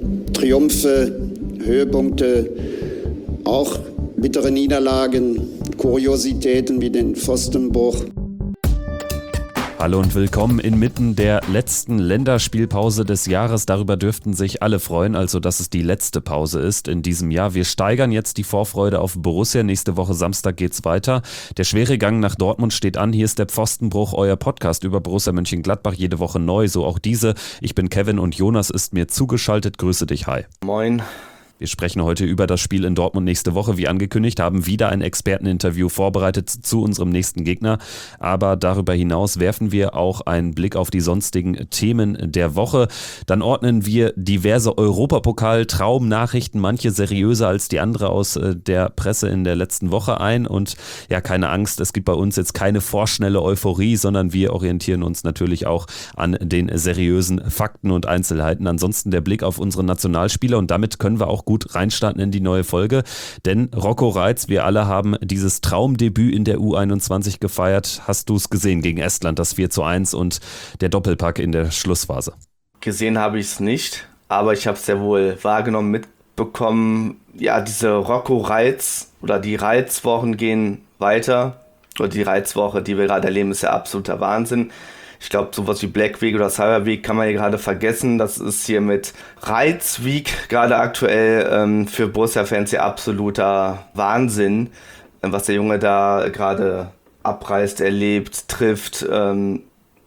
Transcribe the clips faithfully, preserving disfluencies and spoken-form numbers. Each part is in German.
Triumphe, Höhepunkte, auch bittere Niederlagen, Kuriositäten wie den Pfostenbruch. Hallo und willkommen inmitten der letzten Länderspielpause des Jahres. Darüber dürften sich alle freuen, also dass es die letzte Pause ist in diesem Jahr. Wir steigern jetzt die Vorfreude auf Borussia. Nächste Woche Samstag geht's weiter. Der schwere Gang nach Dortmund steht an. Hier ist der Pfostenbruch, euer Podcast über Borussia Mönchengladbach. Jede Woche neu, so auch diese. Ich bin Kevin und Jonas ist mir zugeschaltet. Grüße dich, hi. Moin. Wir sprechen heute über das Spiel in Dortmund nächste Woche. Wie angekündigt, haben wieder ein Experteninterview vorbereitet zu unserem nächsten Gegner. Aber darüber hinaus werfen wir auch einen Blick auf die sonstigen Themen der Woche. Dann ordnen wir diverse Europapokal-Traumnachrichten, manche seriöser als die andere aus der Presse in der letzten Woche ein. Und ja, keine Angst, es gibt bei uns jetzt keine vorschnelle Euphorie, sondern wir orientieren uns natürlich auch an den seriösen Fakten und Einzelheiten. Ansonsten der Blick auf unsere Nationalspieler und damit können wir auch gut reinstarten in die neue Folge, denn Rocco Reitz, wir alle haben dieses Traumdebüt in der U einundzwanzig gefeiert. Hast du es gesehen gegen Estland, das vier zu eins und der Doppelpack in der Schlussphase? Gesehen habe ich es nicht, aber ich habe es sehr wohl wahrgenommen, mitbekommen. Ja, diese Rocco Reitz oder die Reizwochen gehen weiter. Oder die Reizwoche, die wir gerade erleben, ist ja absoluter Wahnsinn. Ich glaube, sowas wie Black Week oder Cyber Week kann man hier gerade vergessen. Das ist hier mit Reiz Week gerade aktuell ähm, für Borussia-Fans ja absoluter Wahnsinn, äh, was der Junge da gerade abreißt, erlebt, trifft. Ähm,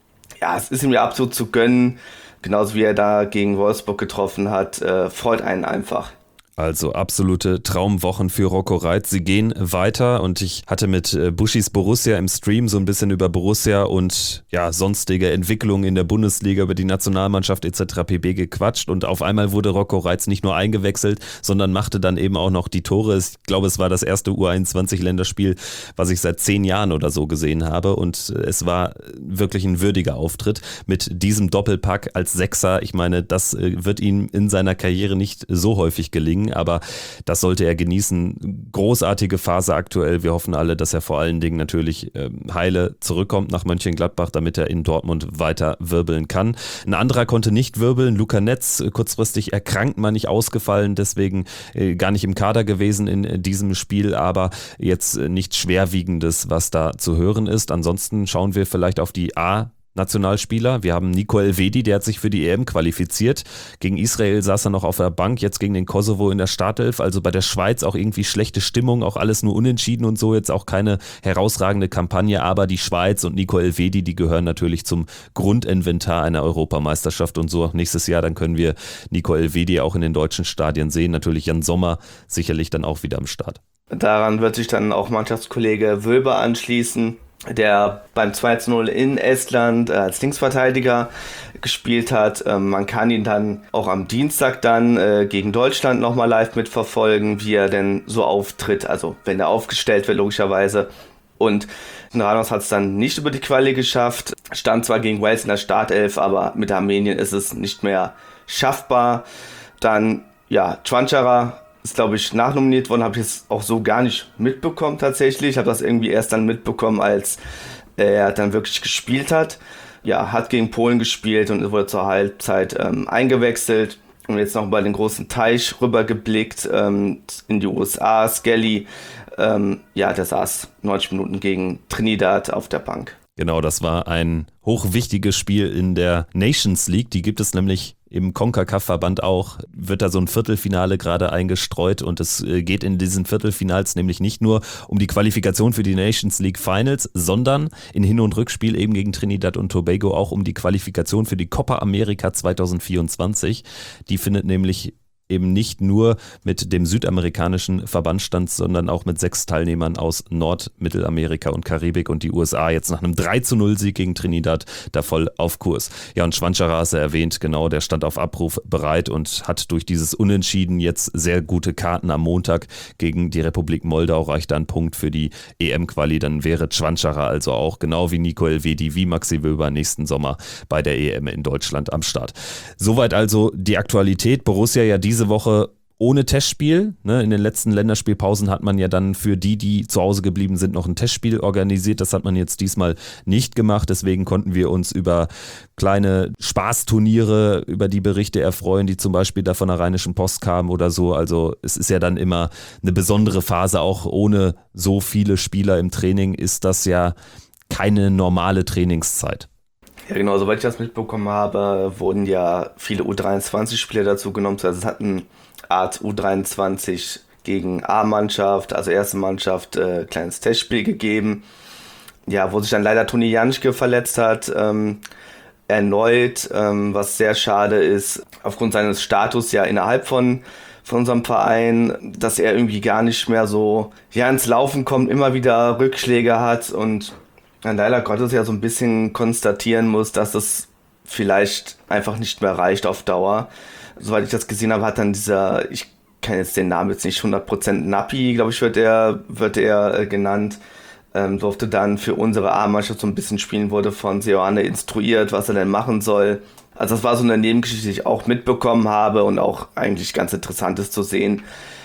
ja, es ist ihm ja absolut zu gönnen. Genauso wie er da gegen Wolfsburg getroffen hat, äh, freut einen einfach. Also absolute Traumwochen für Rocco Reitz. Sie gehen weiter und ich hatte mit Buschis Borussia im Stream so ein bisschen über Borussia und ja sonstige Entwicklungen in der Bundesliga, über die Nationalmannschaft et cetera pp. Gequatscht und auf einmal wurde Rocco Reitz nicht nur eingewechselt, sondern machte dann eben auch noch die Tore. Ich glaube, es war das erste U einundzwanzig-Länderspiel, was ich seit zehn Jahren oder so gesehen habe und es war wirklich ein würdiger Auftritt mit diesem Doppelpack als Sechser. Ich meine, das wird ihm in seiner Karriere nicht so häufig gelingen, aber das sollte er genießen. Großartige Phase aktuell. Wir hoffen alle, dass er vor allen Dingen natürlich äh, heile zurückkommt nach Mönchengladbach, damit er in Dortmund weiter wirbeln kann. Ein anderer konnte nicht wirbeln. Luca Netz, kurzfristig erkrankt, mal nicht ausgefallen, deswegen äh, gar nicht im Kader gewesen in äh, diesem Spiel, aber jetzt äh, nichts Schwerwiegendes, was da zu hören ist. Ansonsten schauen wir vielleicht auf die A- Nationalspieler. Wir haben Nico Elvedi, der hat sich für die E M qualifiziert. Gegen Israel saß er noch auf der Bank, jetzt gegen den Kosovo in der Startelf. Also bei der Schweiz auch irgendwie schlechte Stimmung, auch alles nur unentschieden und so. Jetzt auch keine herausragende Kampagne, aber die Schweiz und Nico Elvedi, die gehören natürlich zum Grundinventar einer Europameisterschaft und so auch nächstes Jahr. Dann können wir Nico Elvedi auch in den deutschen Stadien sehen. Natürlich Jan Sommer sicherlich dann auch wieder am Start. Daran wird sich dann auch Mannschaftskollege Wöber anschließen, der beim zwei zu null in Estland äh, als Linksverteidiger gespielt hat. Ähm, man kann ihn dann auch am Dienstag dann äh, gegen Deutschland nochmal live mitverfolgen, wie er denn so auftritt, also wenn er aufgestellt wird logischerweise. Und Ranos hat es dann nicht über die Quali geschafft, stand zwar gegen Wales in der Startelf, aber mit Armenien ist es nicht mehr schaffbar. Dann, ja, Čvančara ist, glaube ich, nachnominiert worden, habe ich es auch so gar nicht mitbekommen tatsächlich. Ich habe das irgendwie erst dann mitbekommen, als er dann wirklich gespielt hat. Ja, hat gegen Polen gespielt und wurde zur Halbzeit ähm, eingewechselt. Und jetzt noch über den großen Teich rübergeblickt ähm, in die U S A. Skelly, ähm, ja, der saß neunzig Minuten gegen Trinidad auf der Bank. Genau, das war ein hochwichtiges Spiel in der Nations League. Die gibt es nämlich im CONCACAF-Verband auch, wird da so ein Viertelfinale gerade eingestreut und es geht in diesen Viertelfinals nämlich nicht nur um die Qualifikation für die Nations League Finals, sondern in Hin- und Rückspiel eben gegen Trinidad und Tobago auch um die Qualifikation für die Copa America zwanzig vierundzwanzig. Die findet nämlich eben nicht nur mit dem südamerikanischen Verband stand, sondern auch mit sechs Teilnehmern aus Nord-, Mittelamerika und Karibik und die U S A jetzt nach einem drei zu null Sieg gegen Trinidad da voll auf Kurs. Ja, und Čvančara hast du erwähnt, genau, der stand auf Abruf bereit und hat durch dieses Unentschieden jetzt sehr gute Karten am Montag gegen die Republik Moldau, reicht da ein Punkt für die E M-Quali, dann wäre Čvančara also auch genau wie Nico Elvedi, wie Maxi Wöber nächsten Sommer bei der E M in Deutschland am Start. Soweit also die Aktualität. Borussia ja diese Woche ohne Testspiel. Ne? In den letzten Länderspielpausen hat man ja dann für die, die zu Hause geblieben sind, noch ein Testspiel organisiert. Das hat man jetzt diesmal nicht gemacht. Deswegen konnten wir uns über kleine Spaßturniere, über die Berichte erfreuen, die zum Beispiel da von der Rheinischen Post kamen oder so. Also es ist ja dann immer eine besondere Phase, auch ohne so viele Spieler im Training ist das ja keine normale Trainingszeit. Ja genau, soweit ich das mitbekommen habe, wurden ja viele U dreiundzwanzig-Spieler dazu genommen. Also es hat eine Art U dreiundzwanzig gegen A-Mannschaft, also erste Mannschaft, äh, kleines Testspiel gegeben. Ja, wo sich dann leider Toni Janschke verletzt hat, ähm, erneut, ähm, was sehr schade ist, aufgrund seines Status ja innerhalb von, von unserem Verein, dass er irgendwie gar nicht mehr so ja, ins Laufen kommt, immer wieder Rückschläge hat und dann leider Gottes ja so ein bisschen konstatieren muss, dass es vielleicht einfach nicht mehr reicht auf Dauer. Soweit ich das gesehen habe, hat dann dieser, ich kann jetzt den Namen jetzt nicht hundert Prozent, Nappi, glaube ich, wird er, wird er äh, genannt, ähm, durfte dann für unsere A-Mannschaft so ein bisschen spielen, wurde von Seoane instruiert, was er denn machen soll. Also das war so eine Nebengeschichte, die ich auch mitbekommen habe und auch eigentlich ganz interessant ist zu sehen,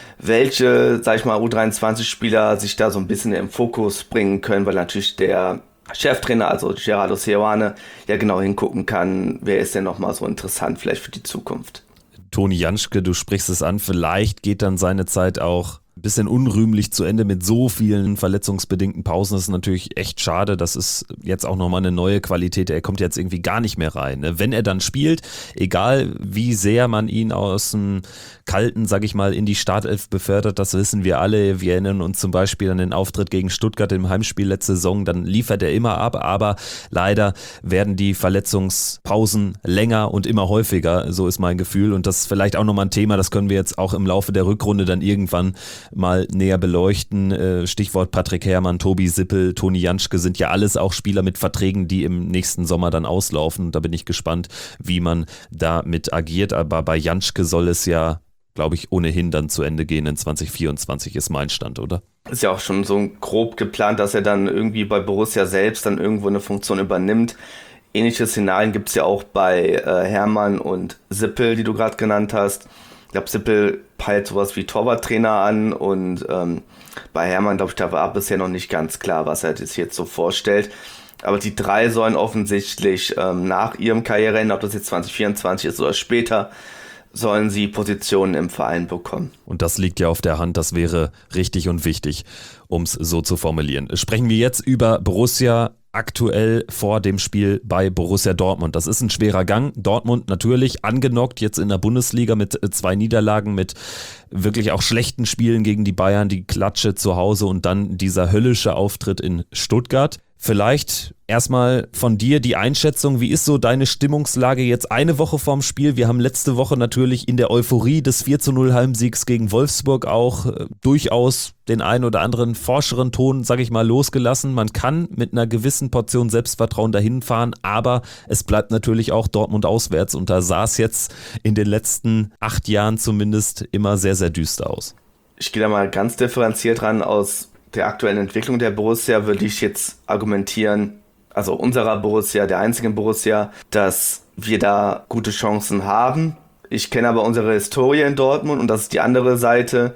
welche, sag ich mal, U dreiundzwanzig-Spieler sich da so ein bisschen im Fokus bringen können, weil natürlich der Cheftrainer, also Gerardo Seoane, ja genau hingucken kann, wer ist denn nochmal so interessant vielleicht für die Zukunft. Toni Janschke, du sprichst es an, vielleicht geht dann seine Zeit auch ein bisschen unrühmlich zu Ende mit so vielen verletzungsbedingten Pausen. Das ist natürlich echt schade. Das ist jetzt auch nochmal eine neue Qualität. Er kommt jetzt irgendwie gar nicht mehr rein. Wenn er dann spielt, egal wie sehr man ihn aus dem Kalten, sag ich mal, in die Startelf befördert, das wissen wir alle. Wir erinnern uns zum Beispiel an den Auftritt gegen Stuttgart im Heimspiel letzte Saison. Dann liefert er immer ab, aber leider werden die Verletzungspausen länger und immer häufiger. So ist mein Gefühl. Und das ist vielleicht auch nochmal ein Thema, das können wir jetzt auch im Laufe der Rückrunde dann irgendwann mal näher beleuchten. Stichwort Patrick Herrmann, Tobi Sippel, Toni Janschke sind ja alles auch Spieler mit Verträgen, die im nächsten Sommer dann auslaufen. Da bin ich gespannt, wie man damit agiert. Aber bei Janschke soll es ja, glaube ich, ohnehin dann zu Ende gehen in zwanzig vierundzwanzig ist mein Stand, oder? Ist ja auch schon so grob geplant, dass er dann irgendwie bei Borussia selbst dann irgendwo eine Funktion übernimmt. Ähnliche Szenarien gibt es ja auch bei äh, Herrmann und Sippel, die du gerade genannt hast. Ich glaube, Sippel peilt sowas wie Torwarttrainer an und ähm, bei Herrmann, glaube ich, da war bisher noch nicht ganz klar, was er sich jetzt so vorstellt. Aber die drei sollen offensichtlich ähm, nach ihrem Karriereende, ob das jetzt zwanzig vierundzwanzig ist oder später, sollen sie Positionen im Verein bekommen. Und das liegt ja auf der Hand, das wäre richtig und wichtig, um es so zu formulieren. Sprechen wir jetzt über Borussia aktuell vor dem Spiel bei Borussia Dortmund. Das ist ein schwerer Gang. Dortmund natürlich angenockt jetzt in der Bundesliga mit zwei Niederlagen, mit wirklich auch schlechten Spielen gegen die Bayern, die Klatsche zu Hause und dann dieser höllische Auftritt in Stuttgart. Vielleicht erstmal von dir die Einschätzung, wie ist so deine Stimmungslage jetzt eine Woche vorm Spiel? Wir haben letzte Woche natürlich in der Euphorie des vier zu null Heimsiegs gegen Wolfsburg auch äh, durchaus den einen oder anderen forscheren Ton, sag ich mal, losgelassen. Man kann mit einer gewissen Portion Selbstvertrauen dahin fahren, aber es bleibt natürlich auch Dortmund auswärts und da sah es jetzt in den letzten acht Jahren zumindest immer sehr, sehr düster aus. Ich gehe da mal ganz differenziert ran. Aus der aktuellen Entwicklung der Borussia würde ich jetzt argumentieren, also unserer Borussia, der einzigen Borussia, dass wir da gute Chancen haben. Ich kenne aber unsere Historie in Dortmund und das ist die andere Seite.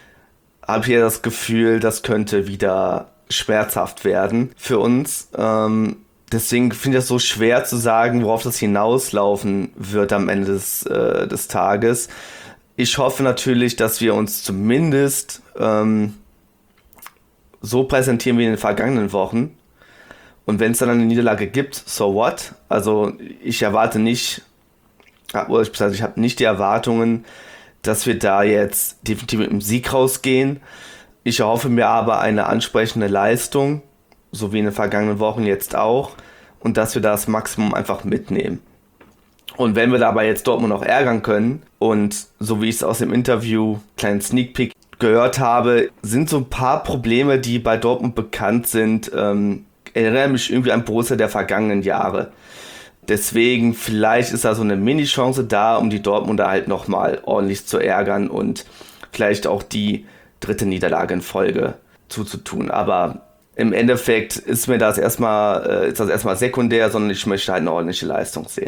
Habe hier das Gefühl, das könnte wieder schmerzhaft werden für uns. Ähm, deswegen finde ich das so schwer zu sagen, worauf das hinauslaufen wird am Ende des, äh, des Tages. Ich hoffe natürlich, dass wir uns zumindest ähm, so präsentieren wie in den vergangenen Wochen. Und wenn es dann eine Niederlage gibt, so what? Also ich erwarte nicht, oder ich, ich habe nicht die Erwartungen, dass wir da jetzt definitiv mit einem Sieg rausgehen. Ich erhoffe mir aber eine ansprechende Leistung, so wie in den vergangenen Wochen jetzt auch, und dass wir das Maximum einfach mitnehmen. Und wenn wir dabei jetzt Dortmund noch ärgern können, und so wie ich es aus dem Interview, kleinen Sneak Peek, gehört habe, sind so ein paar Probleme, die bei Dortmund bekannt sind, ähm, erinnere mich irgendwie an Borussia der vergangenen Jahre. Deswegen, vielleicht ist da so eine Mini-Chance da, um die Dortmunder halt nochmal ordentlich zu ärgern und vielleicht auch die dritte Niederlage in Folge zuzutun. Aber im Endeffekt ist mir das erstmal, äh, ist das erstmal sekundär, sondern ich möchte halt eine ordentliche Leistung sehen.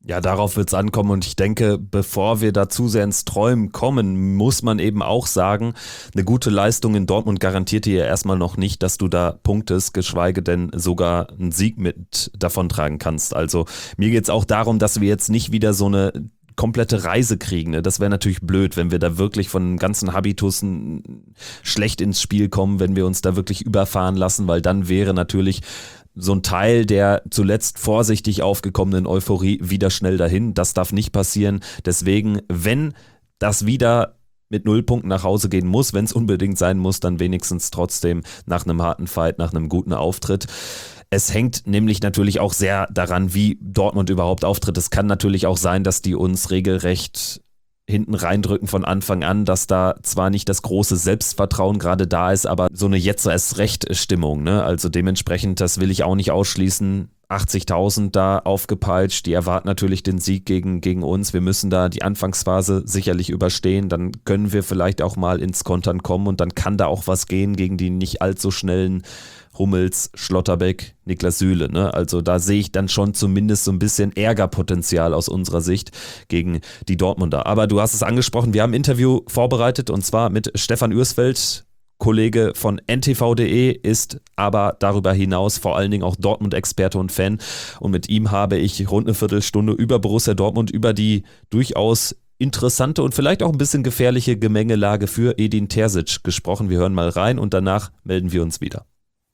Ja, darauf wird es ankommen und ich denke, bevor wir da zu sehr ins Träumen kommen, muss man eben auch sagen, eine gute Leistung in Dortmund garantiert dir ja erstmal noch nicht, dass du da punktest, geschweige denn sogar einen Sieg mit davontragen kannst. Also mir geht es auch darum, dass wir jetzt nicht wieder so eine komplette Reise kriegen. Ne? Das wäre natürlich blöd, wenn wir da wirklich von dem ganzen Habitus schlecht ins Spiel kommen, wenn wir uns da wirklich überfahren lassen, weil dann wäre natürlich so ein Teil der zuletzt vorsichtig aufgekommenen Euphorie wieder schnell dahin. Das darf nicht passieren. Deswegen, wenn das wieder mit Nullpunkten nach Hause gehen muss, wenn es unbedingt sein muss, dann wenigstens trotzdem nach einem harten Fight, nach einem guten Auftritt. Es hängt nämlich natürlich auch sehr daran, wie Dortmund überhaupt auftritt. Es kann natürlich auch sein, dass die uns regelrecht hinten reindrücken von Anfang an, dass da zwar nicht das große Selbstvertrauen gerade da ist, aber so eine Jetzt-erst-recht-Stimmung, ne? Also dementsprechend, das will ich auch nicht ausschließen. achtzigtausend da aufgepeitscht, die erwarten natürlich den Sieg gegen, gegen uns. Wir müssen da die Anfangsphase sicherlich überstehen, dann können wir vielleicht auch mal ins Kontern kommen und dann kann da auch was gehen gegen die nicht allzu schnellen Hummels, Schlotterbeck, Niklas Süle. Ne? Also da sehe ich dann schon zumindest so ein bisschen Ärgerpotenzial aus unserer Sicht gegen die Dortmunder. Aber du hast es angesprochen, wir haben ein Interview vorbereitet und zwar mit Stefan Ürsfeld, Kollege von N T V punkt de, ist aber darüber hinaus vor allen Dingen auch Dortmund-Experte und Fan. Und mit ihm habe ich rund eine Viertelstunde über Borussia Dortmund, über die durchaus interessante und vielleicht auch ein bisschen gefährliche Gemengelage für Edin Terzic gesprochen. Wir hören mal rein und danach melden wir uns wieder.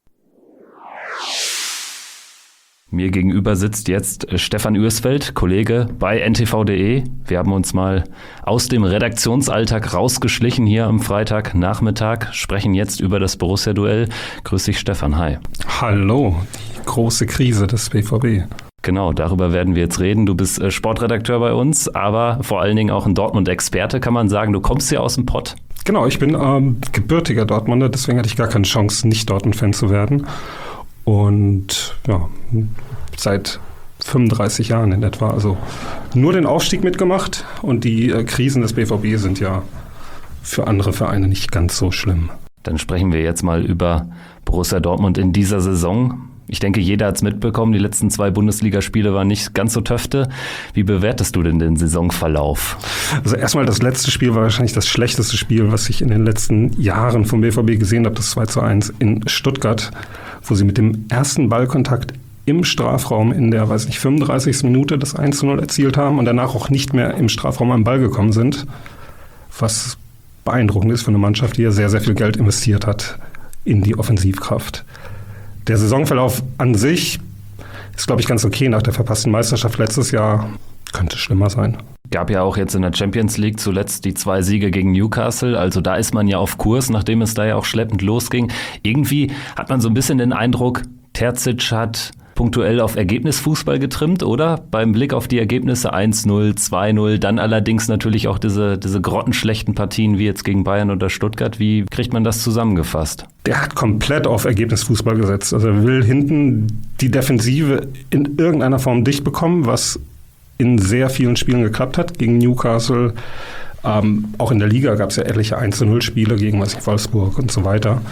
Mir gegenüber sitzt jetzt Stefan Ürsfeld, Kollege bei N T V punkt de. Wir haben uns mal aus dem Redaktionsalltag rausgeschlichen hier am Freitagnachmittag, sprechen jetzt über das Borussia-Duell. Grüß dich, Stefan, hi. Hallo, die große Krise des B V B. Genau, darüber werden wir jetzt reden. Du bist Sportredakteur bei uns, aber vor allen Dingen auch ein Dortmund-Experte, kann man sagen. Du kommst ja aus dem Pott. Genau, ich bin ähm, gebürtiger Dortmunder, deswegen hatte ich gar keine Chance, nicht Dortmund-Fan zu werden. Und ja, seit fünfunddreißig Jahren in etwa, also nur den Aufstieg mitgemacht und die äh, Krisen des B V B sind ja für andere Vereine nicht ganz so schlimm. Dann sprechen wir jetzt mal über Borussia Dortmund in dieser Saison. Ich denke, jeder hat es mitbekommen, die letzten zwei Bundesligaspiele waren nicht ganz so töfte. Wie bewertest du denn den Saisonverlauf? Also erstmal, das letzte Spiel war wahrscheinlich das schlechteste Spiel, was ich in den letzten Jahren vom B V B gesehen habe, das zwei zu eins in Stuttgart, wo sie mit dem ersten Ballkontakt im Strafraum in der, weiß nicht, fünfunddreißigsten Minute das eins zu null erzielt haben und danach auch nicht mehr im Strafraum am Ball gekommen sind, was beeindruckend ist für eine Mannschaft, die ja sehr, sehr viel Geld investiert hat in die Offensivkraft. Der Saisonverlauf an sich ist, glaube ich, ganz okay. Nach der verpassten Meisterschaft letztes Jahr könnte schlimmer sein. Gab ja auch jetzt in der Champions League zuletzt die zwei Siege gegen Newcastle. Also da ist man ja auf Kurs, nachdem es da ja auch schleppend losging. Irgendwie hat man so ein bisschen den Eindruck, Terzic hat punktuell auf Ergebnisfußball getrimmt, oder? Beim Blick auf die Ergebnisse eins null, zwei null, dann allerdings natürlich auch diese, diese grottenschlechten Partien wie jetzt gegen Bayern oder Stuttgart. Wie kriegt man das zusammengefasst? Der hat komplett auf Ergebnisfußball gesetzt. Also er will hinten die Defensive in irgendeiner Form dicht bekommen, was in sehr vielen Spielen geklappt hat. Gegen Newcastle, ähm, auch in der Liga gab es ja etliche eins zu null Spiele gegen was ich, Wolfsburg und so weiter.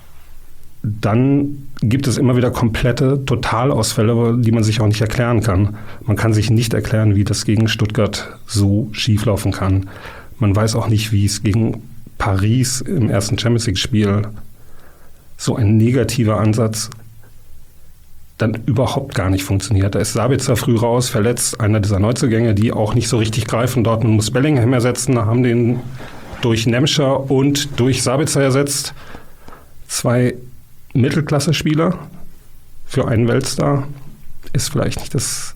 Dann gibt es immer wieder komplette Totalausfälle, die man sich auch nicht erklären kann. Man kann sich nicht erklären, wie das gegen Stuttgart so schieflaufen kann. Man weiß auch nicht, wie es gegen Paris im ersten Champions League-Spiel so ein negativer Ansatz dann überhaupt gar nicht funktioniert. Da ist Sabitzer früh raus, verletzt, einer dieser Neuzugänge, die auch nicht so richtig greifen. Dortmund muss Bellingham ersetzen, haben den durch Nemscher und durch Sabitzer ersetzt. Zwei Mittelklasse-Spieler für einen Weltstar ist vielleicht nicht das,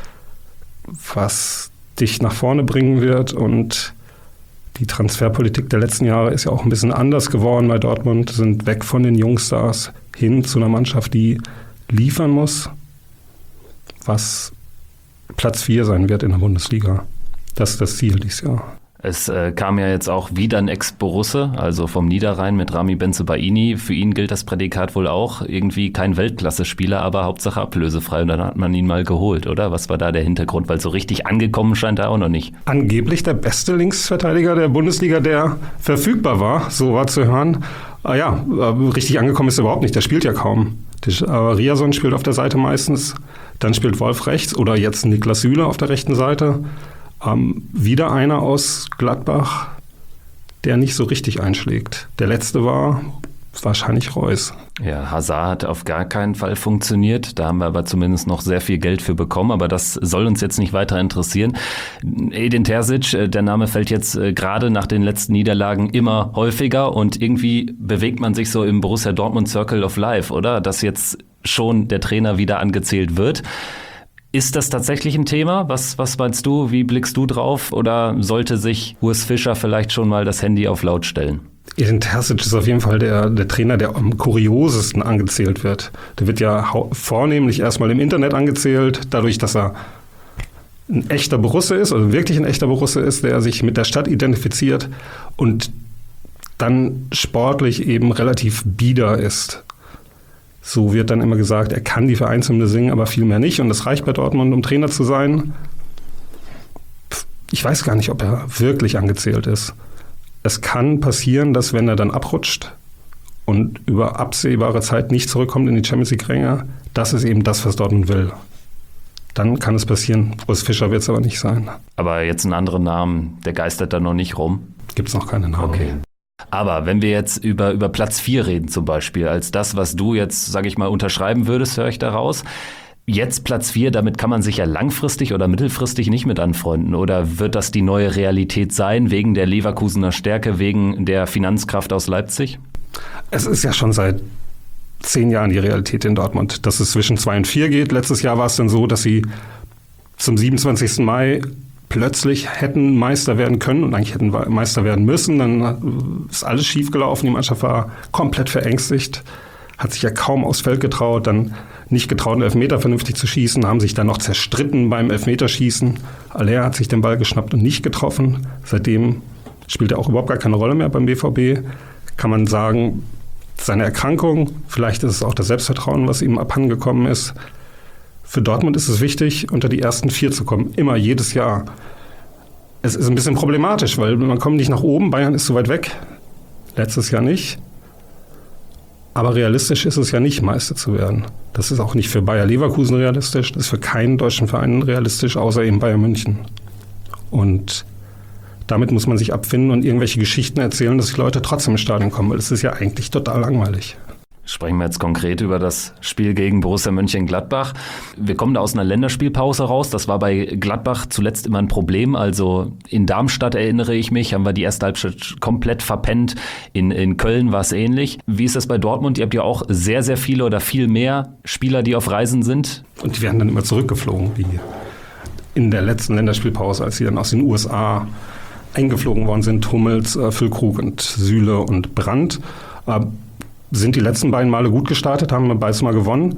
was dich nach vorne bringen wird. Und die Transferpolitik der letzten Jahre ist ja auch ein bisschen anders geworden bei Dortmund, sind weg von den Jungstars hin zu einer Mannschaft, die liefern muss, was Platz vier sein wird in der Bundesliga. Das ist das Ziel dieses Jahr. Es äh, kam ja jetzt auch wieder ein Ex-Borusse, also vom Niederrhein mit Rami Bensebaini. Für ihn gilt das Prädikat wohl auch. Irgendwie kein Weltklasse-Spieler, aber Hauptsache ablösefrei. Und dann hat man ihn mal geholt, oder? Was war da der Hintergrund? Weil so richtig angekommen scheint er auch noch nicht. Angeblich der beste Linksverteidiger der Bundesliga, der verfügbar war, so war zu hören. Ah ja, richtig angekommen ist er überhaupt nicht. Der spielt ja kaum. Der, äh, Riasson spielt auf der Seite meistens. Dann spielt Wolf rechts oder jetzt Niklas Süle auf der rechten Seite. Ähm, wieder einer aus Gladbach, der nicht so richtig einschlägt. Der letzte war wahrscheinlich Reus. Ja, Hazard hat auf gar keinen Fall funktioniert. Da haben wir aber zumindest noch sehr viel Geld für bekommen. Aber das soll uns jetzt nicht weiter interessieren. Edin Terzic, der Name fällt jetzt gerade nach den letzten Niederlagen immer häufiger. Und irgendwie bewegt man sich so im Borussia Dortmund Circle of Life, oder? Dass jetzt schon der Trainer wieder angezählt wird. Ist das tatsächlich ein Thema? Was, was meinst du? Wie blickst du drauf? Oder sollte sich Urs Fischer vielleicht schon mal das Handy auf laut stellen? Edin Terzic ist auf jeden Fall der, der Trainer, der am kuriosesten angezählt wird. Der wird ja hau- vornehmlich erstmal im Internet angezählt, dadurch, dass er ein echter Borusse ist, also wirklich ein echter Borusse ist, der sich mit der Stadt identifiziert und dann sportlich eben relativ bieder ist. So wird dann immer gesagt, er kann die Vereinshymne singen, aber viel mehr nicht. Und das reicht bei Dortmund, um Trainer zu sein. Ich weiß gar nicht, ob er wirklich angezählt ist. Es kann passieren, dass wenn er dann abrutscht und über absehbare Zeit nicht zurückkommt in die Champions-League-Ränge, das ist eben das, was Dortmund will. Dann kann es passieren. Urs Fischer wird es aber nicht sein. Aber jetzt einen anderen Namen, der geistert da noch nicht rum? Gibt es noch keinen Namen. Okay. Aber wenn wir jetzt über, über Platz vier reden zum Beispiel, als das, was du jetzt, sage ich mal, unterschreiben würdest, höre ich daraus. Jetzt Platz vier, damit kann man sich ja langfristig oder mittelfristig nicht mit anfreunden. Oder wird das die neue Realität sein, wegen der Leverkusener Stärke, wegen der Finanzkraft aus Leipzig? Es ist ja schon seit zehn Jahren die Realität in Dortmund, dass es zwischen zwei und vier geht. Letztes Jahr war es dann so, dass sie zum siebenundzwanzigsten Mai plötzlich hätten Meister werden können und eigentlich hätten Meister werden müssen. Dann ist alles schiefgelaufen. Die Mannschaft war komplett verängstigt, hat sich ja kaum aufs Feld getraut, dann nicht getraut, einen Elfmeter vernünftig zu schießen, haben sich dann noch zerstritten beim Elfmeterschießen. Aller hat sich den Ball geschnappt und nicht getroffen. Seitdem spielt er auch überhaupt gar keine Rolle mehr beim B V B. Kann man sagen, seine Erkrankung, vielleicht ist es auch das Selbstvertrauen, was ihm abhandengekommen ist. Für Dortmund ist es wichtig, unter die ersten vier zu kommen, immer, jedes Jahr. Es ist ein bisschen problematisch, weil man kommt nicht nach oben, Bayern ist so weit weg, letztes Jahr nicht. Aber realistisch ist es ja nicht, Meister zu werden. Das ist auch nicht für Bayer Leverkusen realistisch, das ist für keinen deutschen Verein realistisch, außer eben Bayern München. Und damit muss man sich abfinden und irgendwelche Geschichten erzählen, dass die Leute trotzdem ins Stadion kommen, weil es ist ja eigentlich total langweilig. Sprechen wir jetzt konkret über das Spiel gegen Borussia Mönchengladbach. Wir kommen da aus einer Länderspielpause raus. Das war bei Gladbach zuletzt immer ein Problem. Also in Darmstadt, erinnere ich mich, haben wir die erste Halbzeit komplett verpennt. In, in Köln war es ähnlich. Wie ist das bei Dortmund? Ihr habt ja auch sehr, sehr viele oder viel mehr Spieler, die auf Reisen sind. Und die werden dann immer zurückgeflogen, wie in der letzten Länderspielpause, als sie dann aus den U S A eingeflogen worden sind. Hummels, äh, Füllkrug und Süle und Brandt. Äh, sind die letzten beiden Male gut gestartet, haben wir beides mal gewonnen.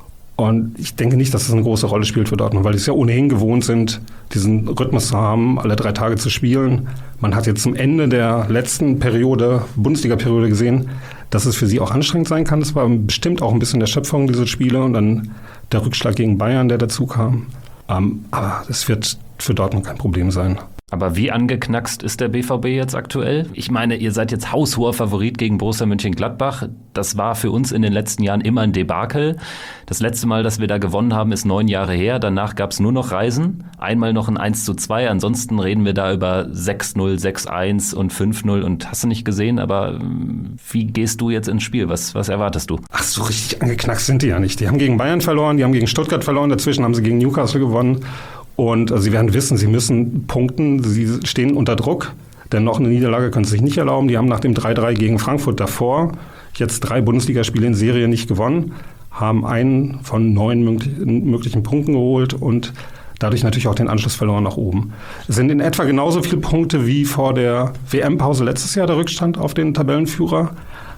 Und ich denke nicht, dass das eine große Rolle spielt für Dortmund, weil die es ja ohnehin gewohnt sind, diesen Rhythmus zu haben, alle drei Tage zu spielen. Man hat jetzt zum Ende der letzten Periode, Bundesliga-Periode gesehen, dass es für sie auch anstrengend sein kann. Das war bestimmt auch ein bisschen der Schöpfung, diese Spiele. Und dann der Rückschlag gegen Bayern, der dazu kam. Ähm, aber das wird für Dortmund kein Problem sein. Aber wie angeknackst ist der B V B jetzt aktuell? Ich meine, ihr seid jetzt haushoher Favorit gegen Borussia Mönchengladbach. Das war für uns in den letzten Jahren immer ein Debakel. Das letzte Mal, dass wir da gewonnen haben, ist neun Jahre her. Danach gab es nur noch Reisen. Einmal noch ein eins zu zwei. Ansonsten reden wir da über sechs null, sechs eins und fünf null. Und hast du nicht gesehen, aber wie gehst du jetzt ins Spiel? Was, was erwartest du? Ach, so richtig angeknackst sind die ja nicht. Die haben gegen Bayern verloren, die haben gegen Stuttgart verloren. Dazwischen haben sie gegen Newcastle gewonnen. Und sie werden wissen, sie müssen punkten, sie stehen unter Druck, denn noch eine Niederlage können sie sich nicht erlauben. Die haben nach dem drei drei gegen Frankfurt davor jetzt drei Bundesligaspiele in Serie nicht gewonnen, haben einen von neun möglichen Punkten geholt und dadurch natürlich auch den Anschluss verloren nach oben. Es sind in etwa genauso viele Punkte wie vor der W M-Pause letztes Jahr der Rückstand auf den Tabellenführer.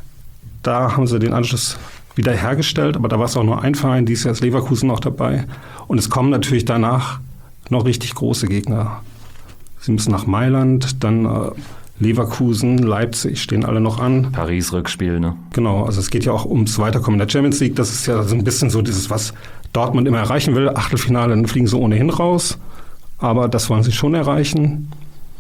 Da haben sie den Anschluss wieder hergestellt, aber da war es auch nur ein Verein, dieses Jahr ist Leverkusen noch dabei. Und es kommen natürlich danach noch richtig große Gegner. Sie müssen nach Mailand, dann äh, Leverkusen, Leipzig stehen alle noch an. Paris-Rückspiel, ne? Genau, also es geht ja auch ums Weiterkommen in der Champions League. Das ist ja so ein bisschen so dieses, was Dortmund immer erreichen will. Achtelfinale, dann fliegen sie ohnehin raus. Aber das wollen sie schon erreichen.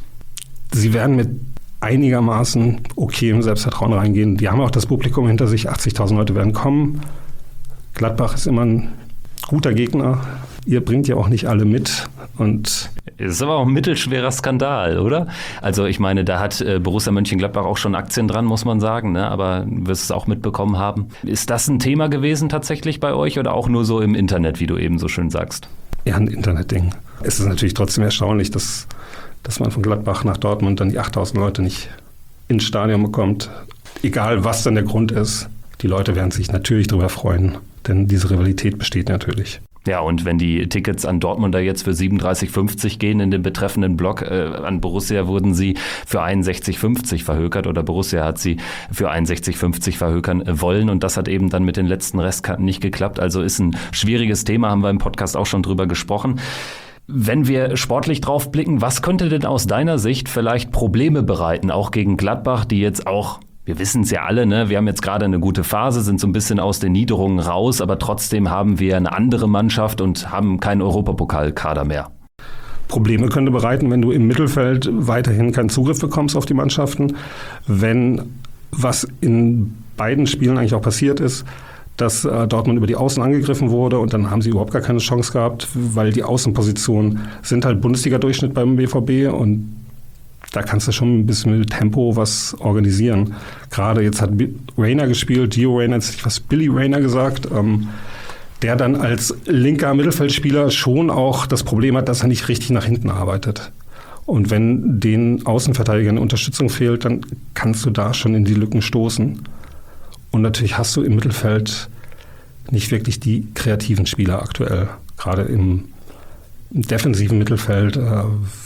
Sie werden mit einigermaßen okayem Selbstvertrauen reingehen. Die haben auch das Publikum hinter sich. achtzigtausend Leute werden kommen. Gladbach ist immer ein guter Gegner. Ihr bringt ja auch nicht alle mit. Und das ist aber auch ein mittelschwerer Skandal, oder? Also ich meine, da hat äh, Borussia Mönchengladbach auch schon Aktien dran, muss man sagen, ne? Aber du wirst es auch mitbekommen haben. Ist das ein Thema gewesen tatsächlich bei euch oder auch nur so im Internet, wie du eben so schön sagst? Ja, ein Internetding. Es ist natürlich trotzdem erstaunlich, dass, dass man von Gladbach nach Dortmund dann die achttausend Leute nicht ins Stadion bekommt. Egal, was dann der Grund ist, die Leute werden sich natürlich darüber freuen, denn diese Rivalität besteht natürlich. Ja, und wenn die Tickets an Dortmunder jetzt für siebenunddreißig fünfzig gehen in dem betreffenden Block, äh, an Borussia wurden sie für einundsechzig fünfzig verhökert oder Borussia hat sie für einundsechzig fünfzig verhökern wollen und das hat eben dann mit den letzten Restkarten nicht geklappt. Also ist ein schwieriges Thema, haben wir im Podcast auch schon drüber gesprochen. Wenn wir sportlich drauf blicken, was könnte denn aus deiner Sicht vielleicht Probleme bereiten, auch gegen Gladbach, die jetzt auch, wir wissen es ja alle, ne? Wir haben jetzt gerade eine gute Phase, sind so ein bisschen aus den Niederungen raus, aber trotzdem haben wir eine andere Mannschaft und haben keinen Europapokalkader mehr. Probleme könnte bereiten, wenn du im Mittelfeld weiterhin keinen Zugriff bekommst auf die Mannschaften. Wenn, was in beiden Spielen eigentlich auch passiert ist, dass äh, Dortmund über die Außen angegriffen wurde und dann haben sie überhaupt gar keine Chance gehabt, weil die Außenpositionen sind halt Bundesliga-Durchschnitt beim B V B und da kannst du schon ein bisschen mit Tempo was organisieren. Gerade jetzt hat Rayner gespielt, Gio Reyna hat sich was Billy Rayner gesagt, ähm, der dann als linker Mittelfeldspieler schon auch das Problem hat, dass er nicht richtig nach hinten arbeitet. Und wenn den Außenverteidigern Unterstützung fehlt, dann kannst du da schon in die Lücken stoßen. Und natürlich hast du im Mittelfeld nicht wirklich die kreativen Spieler aktuell. Gerade im, im defensiven Mittelfeld äh,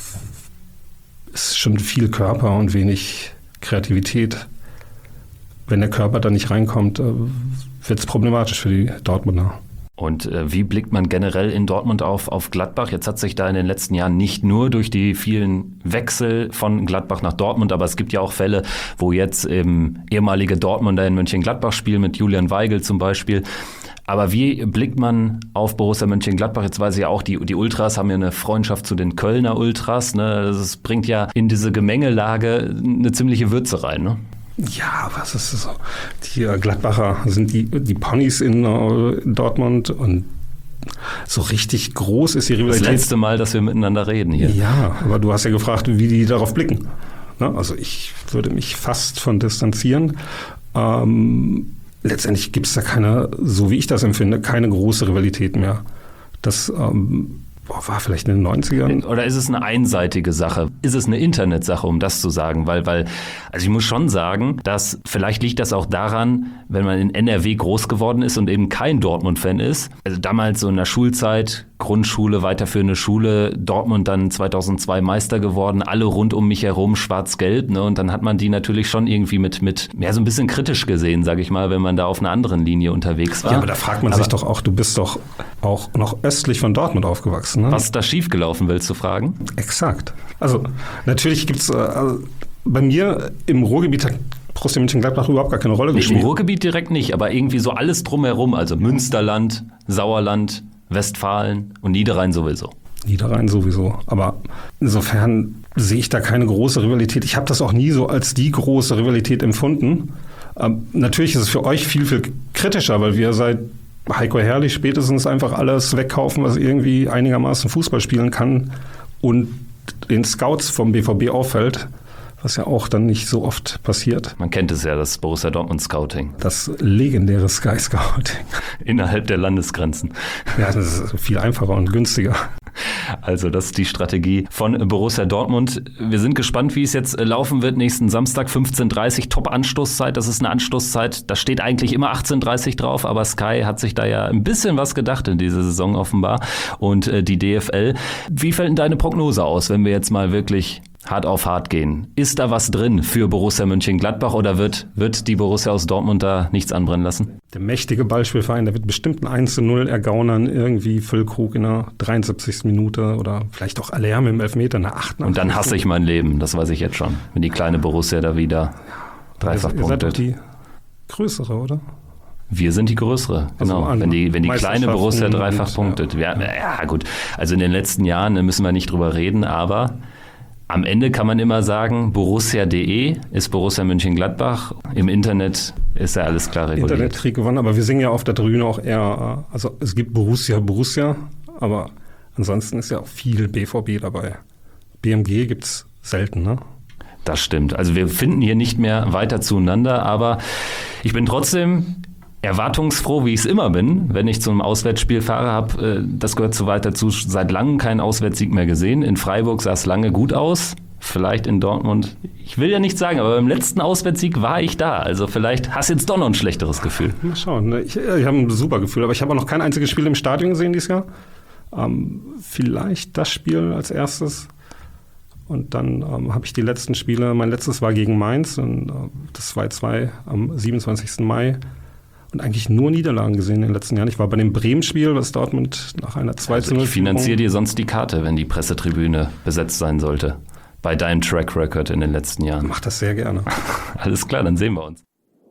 ist schon viel Körper und wenig Kreativität. Wenn der Körper da nicht reinkommt, äh, wird es problematisch für die Dortmunder. Und äh, wie blickt man generell in Dortmund auf, auf Gladbach? Jetzt hat sich da in den letzten Jahren nicht nur durch die vielen Wechsel von Gladbach nach Dortmund, aber es gibt ja auch Fälle, wo jetzt ähm, ehemalige Dortmunder in Mönchengladbach spielen, mit Julian Weigl zum Beispiel. Aber wie blickt man auf Borussia Mönchengladbach? Jetzt weiß ich ja auch, die, die Ultras haben ja eine Freundschaft zu den Kölner Ultras. Ne? Das bringt ja in diese Gemengelage eine ziemliche Würze rein, ne? Ja, was ist das so? Die äh, Gladbacher sind die, die Ponys in äh, Dortmund und so richtig groß ist die Rivalität. Das letzte Mal, dass wir miteinander reden hier. Ja, aber du hast ja gefragt, wie die darauf blicken. Ne? Also ich würde mich fast von distanzieren. Ähm, letztendlich gibt es da keine, so wie ich das empfinde, keine große Rivalität mehr. Das ähm, Boah, war vielleicht in den neunzigern. Oder ist es eine einseitige Sache? Ist es eine Internetsache, um das zu sagen? Weil, weil, also ich muss schon sagen, dass vielleicht liegt das auch daran, wenn man in N R W groß geworden ist und eben kein Dortmund-Fan ist. Also damals so in der Schulzeit, Grundschule, weiterführende Schule, Dortmund dann zweitausendzwei Meister geworden, alle rund um mich herum schwarz-gelb, ne? Und dann hat man die natürlich schon irgendwie mit, mit, ja, so ein bisschen kritisch gesehen, sag ich mal, wenn man da auf einer anderen Linie unterwegs war. Ja, aber da fragt man aber sich doch auch, du bist doch auch noch östlich von Dortmund aufgewachsen. Ne? Was ist da schiefgelaufen, willst du fragen? Exakt. Also natürlich gibt es äh, also, bei mir im Ruhrgebiet hat Borussia Mönchengladbach überhaupt gar keine Rolle nee, gespielt. Im Ruhrgebiet direkt nicht, aber irgendwie so alles drumherum, also Münsterland, Sauerland, Westfalen und Niederrhein sowieso. Niederrhein sowieso, aber insofern sehe ich da keine große Rivalität. Ich habe das auch nie so als die große Rivalität empfunden. Ähm, natürlich ist es für euch viel, viel kritischer, weil wir seit Heiko Herrlich spätestens einfach alles wegkaufen, was irgendwie einigermaßen Fußball spielen kann und den Scouts vom B V B auffällt, was ja auch dann nicht so oft passiert. Man kennt es ja, das Borussia Dortmund Scouting. Das legendäre Sky Scouting. Innerhalb der Landesgrenzen. Ja, das ist viel einfacher und günstiger. Also das ist die Strategie von Borussia Dortmund. Wir sind gespannt, wie es jetzt laufen wird. Nächsten Samstag fünfzehn Uhr dreißig, Top-Anstoßzeit. Das ist eine Anstoßzeit, da steht eigentlich immer achtzehn Uhr dreißig drauf, aber Sky hat sich da ja ein bisschen was gedacht in dieser Saison offenbar. Und äh, die D F L. Wie fällt denn deine Prognose aus, wenn wir jetzt mal wirklich hart auf hart gehen? Ist da was drin für Borussia Mönchengladbach oder wird, wird die Borussia aus Dortmund da nichts anbrennen lassen? Der mächtige Ballspielverein, der wird bestimmt ein eins zu null ergaunern, irgendwie Füllkrug in der dreiundsiebzigsten Minute oder vielleicht auch Aller mit dem Elfmeter in der achtundachtzigsten Und dann hasse ich mein Leben, das weiß ich jetzt schon, wenn die kleine Borussia da wieder dreifach ihr, ihr seid punktet. doch die größere, oder? Wir sind die größere, genau. Also wenn die, wenn die kleine Borussia dreifach und, punktet. Ja. Ja, ja, gut. Also in den letzten Jahren müssen wir nicht drüber reden, aber Am Ende kann man immer sagen, Borussia punkt de ist Borussia Mönchengladbach. Im Internet ist ja alles klar reguliert. Internetkrieg gewonnen, aber wir singen ja auf der Tribüne auch eher, also es gibt Borussia, Borussia, aber ansonsten ist ja auch viel B V B dabei. B M G gibt's selten, ne? Das stimmt. Also wir finden hier nicht mehr weiter zueinander, aber ich bin trotzdem erwartungsfroh, wie ich es immer bin, wenn ich zum Auswärtsspiel fahre, habe, das gehört so weit dazu, seit langem keinen Auswärtssieg mehr gesehen. In Freiburg sah es lange gut aus, vielleicht in Dortmund, ich will ja nicht sagen, aber beim letzten Auswärtssieg war ich da, also vielleicht hast du jetzt doch noch ein schlechteres Gefühl. Mal schauen, ne? ich, ich habe ein super Gefühl, aber ich habe auch noch kein einziges Spiel im Stadion gesehen dieses Jahr. Ähm, vielleicht das Spiel als erstes. Und dann ähm, habe ich die letzten Spiele, mein letztes war gegen Mainz, und äh, das zwei zwei am siebenundzwanzigsten Mai. Und eigentlich nur Niederlagen gesehen in den letzten Jahren. Ich war bei dem Bremen-Spiel, was Dortmund nach einer zwei zu null Also ich finanziere dir sonst die Karte, wenn die Pressetribüne besetzt sein sollte. Bei deinem Track Record in den letzten Jahren. Mach das sehr gerne. Alles klar, dann sehen wir uns.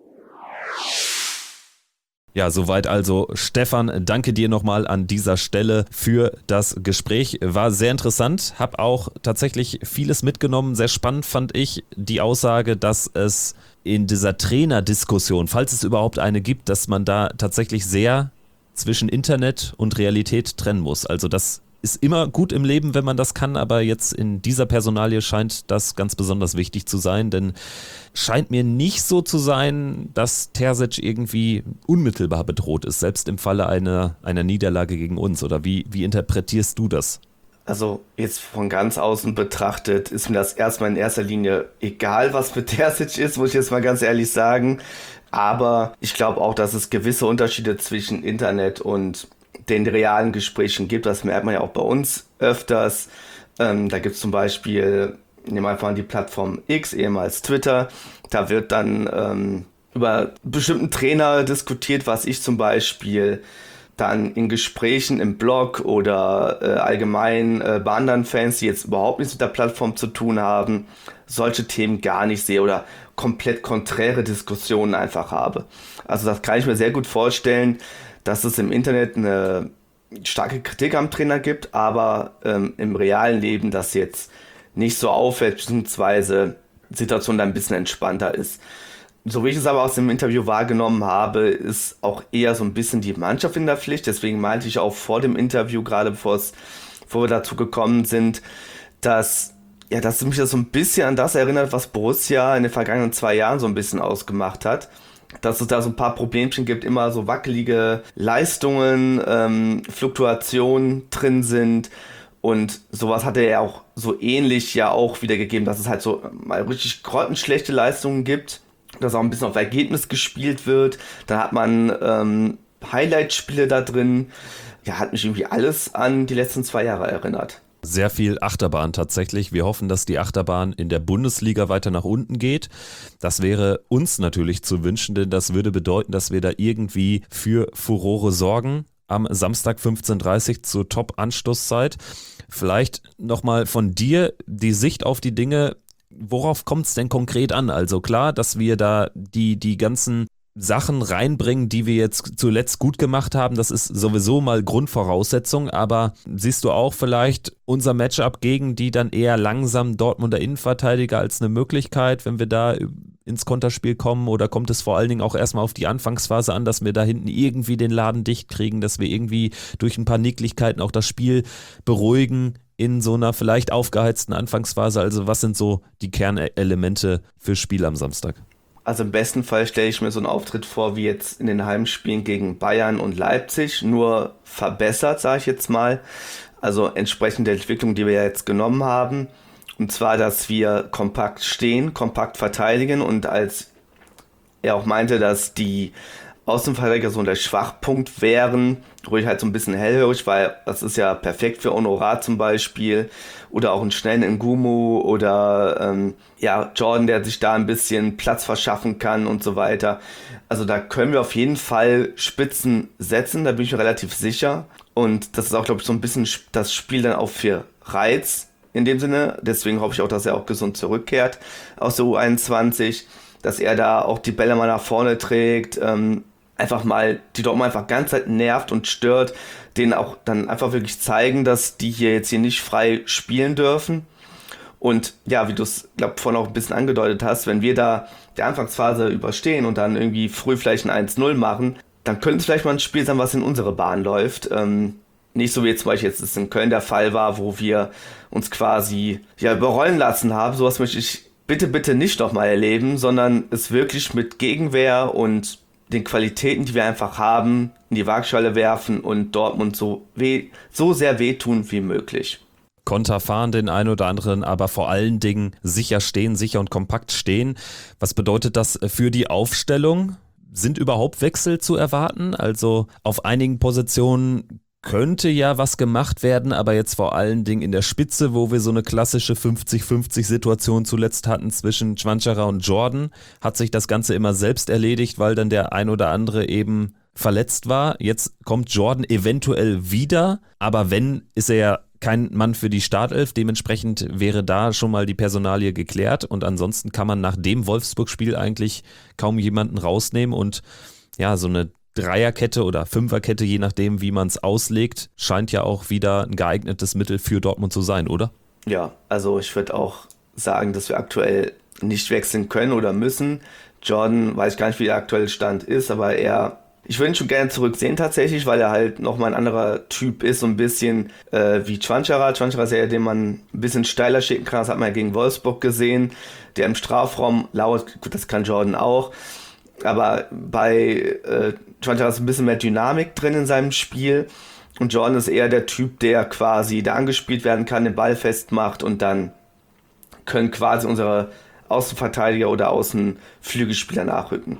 Ja, soweit also Stefan, danke dir nochmal an dieser Stelle für das Gespräch. War sehr interessant, habe auch tatsächlich vieles mitgenommen. Sehr spannend fand ich die Aussage, dass es in dieser Trainerdiskussion, falls es überhaupt eine gibt, dass man da tatsächlich sehr zwischen Internet und Realität trennen muss. Also das ist immer gut im Leben, wenn man das kann, aber jetzt in dieser Personalie scheint das ganz besonders wichtig zu sein, denn scheint mir nicht so zu sein, dass Terzic irgendwie unmittelbar bedroht ist, selbst im Falle einer, einer Niederlage gegen uns. Oder wie, wie interpretierst du das? Also jetzt von ganz außen betrachtet ist mir das erstmal in erster Linie egal, was mit Terzic ist, muss ich jetzt mal ganz ehrlich sagen. Aber ich glaube auch, dass es gewisse Unterschiede zwischen Internet und den realen Gesprächen gibt. Das merkt man ja auch bei uns öfters. Ähm, da gibt es zum Beispiel, nehmen wir einfach mal die Plattform X, ehemals Twitter. Da wird dann ähm, über bestimmten Trainer diskutiert, was ich zum Beispiel dann in Gesprächen im Blog oder äh, allgemein äh, bei anderen Fans, die jetzt überhaupt nichts mit der Plattform zu tun haben, solche Themen gar nicht sehe oder komplett konträre Diskussionen einfach habe. Also das kann ich mir sehr gut vorstellen, dass es im Internet eine starke Kritik am Trainer gibt, aber ähm, im realen Leben das jetzt nicht so auffällt, beziehungsweise die Situation da ein bisschen entspannter ist. So wie ich es aber aus dem Interview wahrgenommen habe, ist auch eher so ein bisschen die Mannschaft in der Pflicht. Deswegen meinte ich auch vor dem Interview, gerade bevor es, bevor wir dazu gekommen sind, dass, ja, dass mich das so ein bisschen an das erinnert, was Borussia in den vergangenen zwei Jahren so ein bisschen ausgemacht hat. Dass es da so ein paar Problemchen gibt, immer so wackelige Leistungen, ähm, Fluktuationen drin sind. Und sowas hat er ja auch so ähnlich ja auch wiedergegeben, dass es halt so mal richtig grottenschlechte Leistungen gibt, dass auch ein bisschen auf Ergebnis gespielt wird. Dann hat man ähm, Highlight-Spiele da drin. Ja, hat mich irgendwie alles an die letzten zwei Jahre erinnert. Sehr viel Achterbahn tatsächlich. Wir hoffen, dass die Achterbahn in der Bundesliga weiter nach unten geht. Das wäre uns natürlich zu wünschen, denn das würde bedeuten, dass wir da irgendwie für Furore sorgen. Am Samstag fünfzehn Uhr dreißig zur Top-Anstoßzeit. Vielleicht nochmal von dir die Sicht auf die Dinge. Worauf kommt es denn konkret an? Also klar, dass wir da die, die ganzen Sachen reinbringen, die wir jetzt zuletzt gut gemacht haben, das ist sowieso mal Grundvoraussetzung, aber siehst du auch vielleicht unser Matchup gegen die dann eher langsam Dortmunder Innenverteidiger als eine Möglichkeit, wenn wir da ins Konterspiel kommen, oder kommt es vor allen Dingen auch erstmal auf die Anfangsphase an, dass wir da hinten irgendwie den Laden dicht kriegen, dass wir irgendwie durch ein paar Nicklichkeiten auch das Spiel beruhigen in so einer vielleicht aufgeheizten Anfangsphase? Also was sind so die Kernelemente fürs Spiel am Samstag? Also im besten Fall stelle ich mir so einen Auftritt vor wie jetzt in den Heimspielen gegen Bayern und Leipzig, nur verbessert, sage ich jetzt mal. Also entsprechend der Entwicklung, die wir ja jetzt genommen haben. Und zwar, dass wir kompakt stehen, kompakt verteidigen, und als er auch meinte, dass die Außenverteidiger so der Schwachpunkt wären, ruhig halt so ein bisschen hellhörig, weil das ist ja perfekt für Honorar zum Beispiel oder auch einen schnellen Ngumu oder ähm, ja, Jordan, der sich da ein bisschen Platz verschaffen kann und so weiter. Also da können wir auf jeden Fall Spitzen setzen, da bin ich mir relativ sicher, und das ist auch, glaube ich, so ein bisschen das Spiel dann auch für Reiz in dem Sinne. Deswegen hoffe ich auch, dass er auch gesund zurückkehrt aus der U einundzwanzig, dass er da auch die Bälle mal nach vorne trägt, ähm, einfach mal die Dortmund einfach ganz Zeit nervt und stört, denen auch dann einfach wirklich zeigen, dass die hier jetzt hier nicht frei spielen dürfen. Und ja, wie du es, glaube vorhin auch ein bisschen angedeutet hast, wenn wir da die Anfangsphase überstehen und dann irgendwie früh vielleicht ein eins null machen, dann könnte es vielleicht mal ein Spiel sein, was in unsere Bahn läuft. Ähm, nicht so wie jetzt zum Beispiel jetzt es in Köln der Fall war, wo wir uns quasi ja überrollen lassen haben. Sowas möchte ich bitte, bitte nicht nochmal erleben, sondern es wirklich mit Gegenwehr und den Qualitäten, die wir einfach haben, in die Waagschale werfen und Dortmund so, weh, so sehr wehtun wie möglich. Konter fahren den einen oder anderen, aber vor allen Dingen sicher stehen, sicher und kompakt stehen. Was bedeutet das für die Aufstellung? Sind überhaupt Wechsel zu erwarten? Also auf einigen Positionen könnte ja was gemacht werden, aber jetzt vor allen Dingen in der Spitze, wo wir so eine klassische fünfzig fünfzig Situation zuletzt hatten zwischen Schwancherer und Jordan, hat sich das Ganze immer selbst erledigt, weil dann der ein oder andere eben verletzt war. Jetzt kommt Jordan eventuell wieder, aber wenn, ist er ja kein Mann für die Startelf, dementsprechend wäre da schon mal die Personalie geklärt und ansonsten kann man nach dem Wolfsburg-Spiel eigentlich kaum jemanden rausnehmen und ja, so eine Dreierkette oder Fünferkette, je nachdem, wie man es auslegt, scheint ja auch wieder ein geeignetes Mittel für Dortmund zu sein, oder? Ja, also ich würde auch sagen, dass wir aktuell nicht wechseln können oder müssen. Jordan, weiß ich gar nicht, wie der aktuelle Stand ist, aber er, ich würde ihn schon gerne zurücksehen tatsächlich, weil er halt nochmal ein anderer Typ ist, so ein bisschen äh, wie Schwancherer. Schwancherer ist ja, den man ein bisschen steiler schicken kann, das hat man ja gegen Wolfsburg gesehen, der im Strafraum lauert, gut, das kann Jordan auch. Aber bei äh, Schwancherer ist ein bisschen mehr Dynamik drin in seinem Spiel und Jordan ist eher der Typ, der quasi da angespielt werden kann, den Ball festmacht und dann können quasi unsere Außenverteidiger oder Außenflügelspieler nachrücken.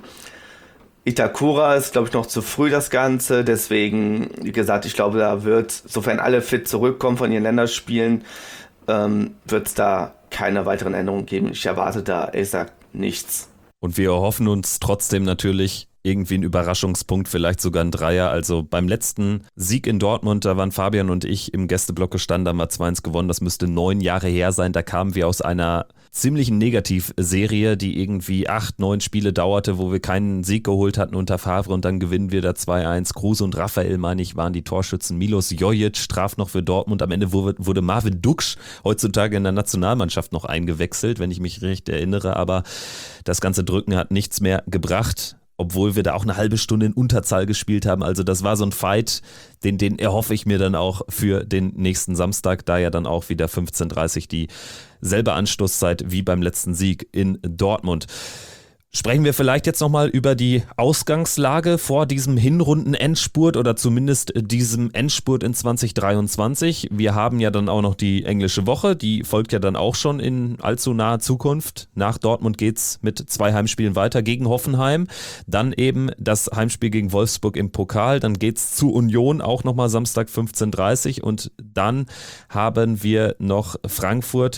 Itakura ist, glaube ich, noch zu früh das Ganze, deswegen, wie gesagt, ich glaube, da wird, sofern alle fit zurückkommen von ihren Länderspielen, ähm, wird es da keine weiteren Änderungen geben. Ich erwarte da, ehrlich gesagt, nichts. Und wir erhoffen uns trotzdem natürlich irgendwie einen Überraschungspunkt, vielleicht sogar ein Dreier. Also beim letzten Sieg in Dortmund, da waren Fabian und ich im Gästeblock gestanden, haben wir zwei eins gewonnen. Das müsste neun Jahre her sein. Da kamen wir aus einer ziemlichen Negativserie, die irgendwie acht, neun Spiele dauerte, wo wir keinen Sieg geholt hatten unter Favre und dann gewinnen wir da zwei eins. Kruse und Raphael, meine ich, waren die Torschützen. Milos Jojic traf noch für Dortmund. Am Ende wurde Marvin Duksch heutzutage in der Nationalmannschaft noch eingewechselt, wenn ich mich recht erinnere. Aber das ganze Drücken hat nichts mehr gebracht, obwohl wir da auch eine halbe Stunde in Unterzahl gespielt haben. Also das war so ein Fight, den, den erhoffe ich mir dann auch für den nächsten Samstag, da ja dann auch wieder fünfzehn Uhr dreißig dieselbe Anstoßzeit wie beim letzten Sieg in Dortmund. Sprechen wir vielleicht jetzt nochmal über die Ausgangslage vor diesem Hinrunden-Endspurt oder zumindest diesem Endspurt in zwanzig dreiundzwanzig. Wir haben ja dann auch noch die englische Woche, die folgt ja dann auch schon in allzu naher Zukunft. Nach Dortmund geht's mit zwei Heimspielen weiter gegen Hoffenheim, dann eben das Heimspiel gegen Wolfsburg im Pokal, dann geht's zu Union auch nochmal Samstag fünfzehn Uhr dreißig und dann haben wir noch Frankfurt.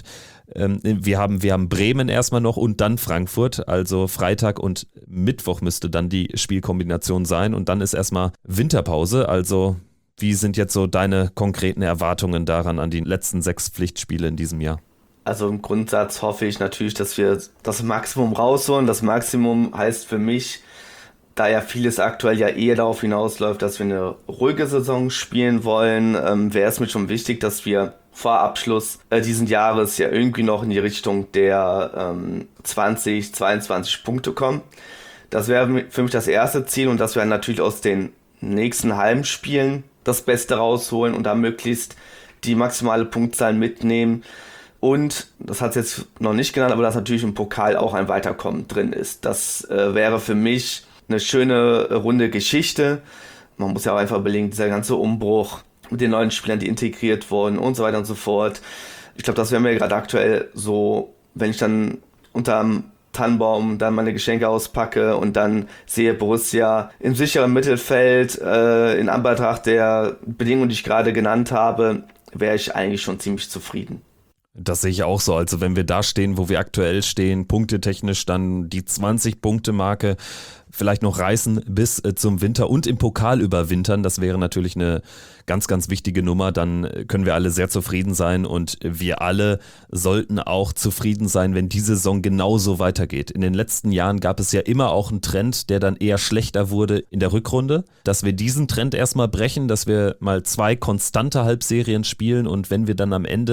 Wir haben, wir haben Bremen erstmal noch und dann Frankfurt, also Freitag und Mittwoch müsste dann die Spielkombination sein und dann ist erstmal Winterpause, also wie sind jetzt so deine konkreten Erwartungen daran an die letzten sechs Pflichtspiele in diesem Jahr? Also im Grundsatz hoffe ich natürlich, dass wir das Maximum rausholen. Das Maximum heißt für mich, da ja vieles aktuell ja eher darauf hinausläuft, dass wir eine ruhige Saison spielen wollen, ähm, wäre es mir schon wichtig, dass wir vor Abschluss äh, diesen Jahres ja irgendwie noch in die Richtung der ähm, zwanzig, zweiundzwanzig Punkte kommen. Das wäre für mich das erste Ziel und dass wir natürlich aus den nächsten Heimspielen das Beste rausholen und da möglichst die maximale Punktzahl mitnehmen. Und, das hat es jetzt noch nicht genannt, aber dass natürlich im Pokal auch ein Weiterkommen drin ist. Das äh, wäre für mich eine schöne runde Geschichte. Man muss ja auch einfach überlegen, dieser ganze Umbruch mit den neuen Spielern, die integriert wurden und so weiter und so fort. Ich glaube, das wäre mir gerade aktuell so, wenn ich dann unterm Tannenbaum dann meine Geschenke auspacke und dann sehe Borussia im sicheren Mittelfeld, äh, in Anbetracht der Bedingungen, die ich gerade genannt habe, wäre ich eigentlich schon ziemlich zufrieden. Das sehe ich auch so. Also wenn wir da stehen, wo wir aktuell stehen, punktetechnisch dann die zwanzig-Punkte-Marke vielleicht noch reißen bis äh, zum Winter und im Pokal überwintern, das wäre natürlich eine ganz, ganz wichtige Nummer. Dann können wir alle sehr zufrieden sein und wir alle sollten auch zufrieden sein, wenn die Saison genauso weitergeht. In den letzten Jahren gab es ja immer auch einen Trend, der dann eher schlechter wurde in der Rückrunde, dass wir diesen Trend erstmal brechen, dass wir mal zwei konstante Halbserien spielen und wenn wir dann am Ende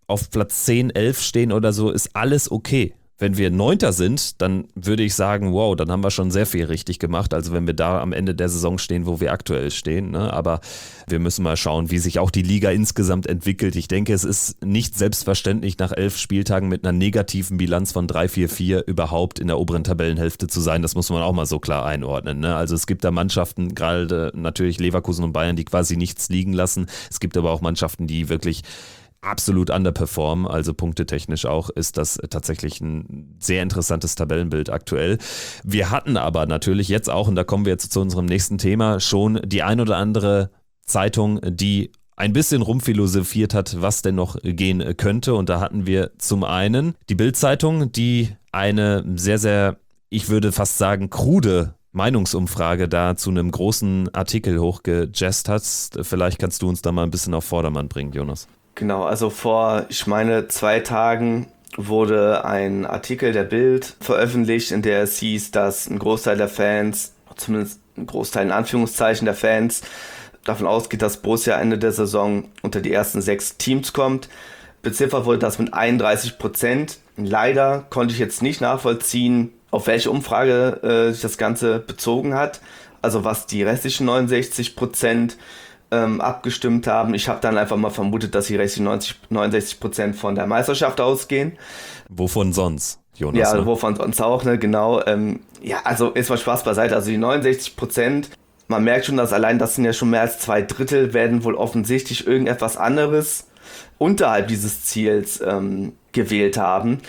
auf Platz zehn, elf stehen oder so, ist alles okay. Wenn wir Neunter sind, dann würde ich sagen, wow, dann haben wir schon sehr viel richtig gemacht. Also wenn wir da am Ende der Saison stehen, wo wir aktuell stehen. Ne? Aber wir müssen mal schauen, wie sich auch die Liga insgesamt entwickelt. Ich denke, es ist nicht selbstverständlich, nach elf Spieltagen mit einer negativen Bilanz von drei vier vier überhaupt in der oberen Tabellenhälfte zu sein. Das muss man auch mal so klar einordnen. Ne? Also es gibt da Mannschaften, gerade natürlich Leverkusen und Bayern, die quasi nichts liegen lassen. Es gibt aber auch Mannschaften, die wirklich absolut underperformen, also punktetechnisch auch, ist das tatsächlich ein sehr interessantes Tabellenbild aktuell. Wir hatten aber natürlich jetzt auch, und da kommen wir jetzt zu unserem nächsten Thema, schon die ein oder andere Zeitung, die ein bisschen rumphilosophiert hat, was denn noch gehen könnte. Und da hatten wir zum einen die Bild-Zeitung, die eine sehr, sehr, ich würde fast sagen, krude Meinungsumfrage da zu einem großen Artikel hochgejazzt hat. Vielleicht kannst du uns da mal ein bisschen auf Vordermann bringen, Jonas. Genau, also vor, ich meine, zwei Tagen wurde ein Artikel der Bild veröffentlicht, in der es hieß, dass ein Großteil der Fans, zumindest ein Großteil in Anführungszeichen der Fans, davon ausgeht, dass Borussia Ende der Saison unter die ersten sechs Teams kommt. Beziffert wurde das mit einunddreißig Prozent. Leider konnte ich jetzt nicht nachvollziehen, auf welche Umfrage äh, sich das Ganze bezogen hat. Also was die restlichen neunundsechzig Prozent ähm, abgestimmt haben. Ich habe dann einfach mal vermutet, dass die restlichen neunundsechzig Prozent von der Meisterschaft ausgehen. Wovon sonst, Jonas? Ja, ne? wovon sonst auch, ne, genau. Ähm, ja, also ist mal Spaß beiseite. Also die neunundsechzig Prozent, man merkt schon, dass allein das sind ja schon mehr als zwei Drittel, werden wohl offensichtlich irgendetwas anderes unterhalb dieses Ziels ähm, gewählt haben.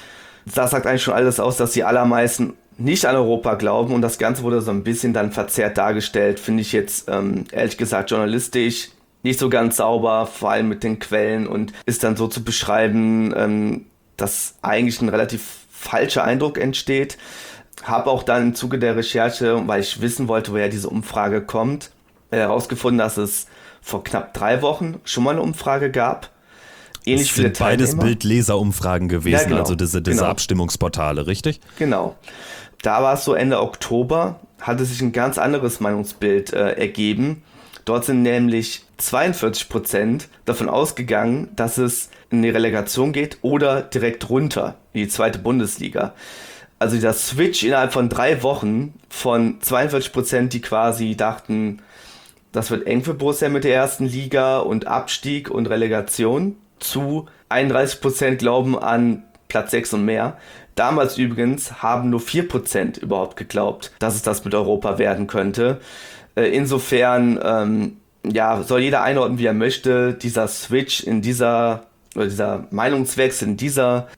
Das sagt eigentlich schon alles aus, dass die allermeisten nicht an Europa glauben, und das Ganze wurde so ein bisschen dann verzerrt dargestellt, finde ich jetzt ähm, ehrlich gesagt journalistisch nicht so ganz sauber, vor allem mit den Quellen, und ist dann so zu beschreiben, ähm, dass eigentlich ein relativ falscher Eindruck entsteht. Habe auch dann im Zuge der Recherche, weil ich wissen wollte, woher diese Umfrage kommt, herausgefunden, dass es vor knapp drei Wochen schon mal eine Umfrage gab. Ähnlich das sind beides Bildleserumfragen gewesen, ja, genau, also diese, diese genau. Abstimmungsportale, richtig? Genau. Da war es so Ende Oktober, hatte sich ein ganz anderes Meinungsbild äh, ergeben. Dort sind nämlich zweiundvierzig Prozent davon ausgegangen, dass es in die Relegation geht oder direkt runter in die zweite Bundesliga. Also dieser Switch innerhalb von drei Wochen von zweiundvierzig Prozent, die quasi dachten, das wird eng für Borussia mit der ersten Liga und Abstieg und Relegation, zu einunddreißig Prozent glauben an Platz sechs und mehr. Damals übrigens haben nur vier Prozent überhaupt geglaubt, dass es das mit Europa werden könnte. Äh, insofern ähm, ja, soll jeder einordnen, wie er möchte. Dieser Switch in dieser, oder dieser Meinungswechsel in dieser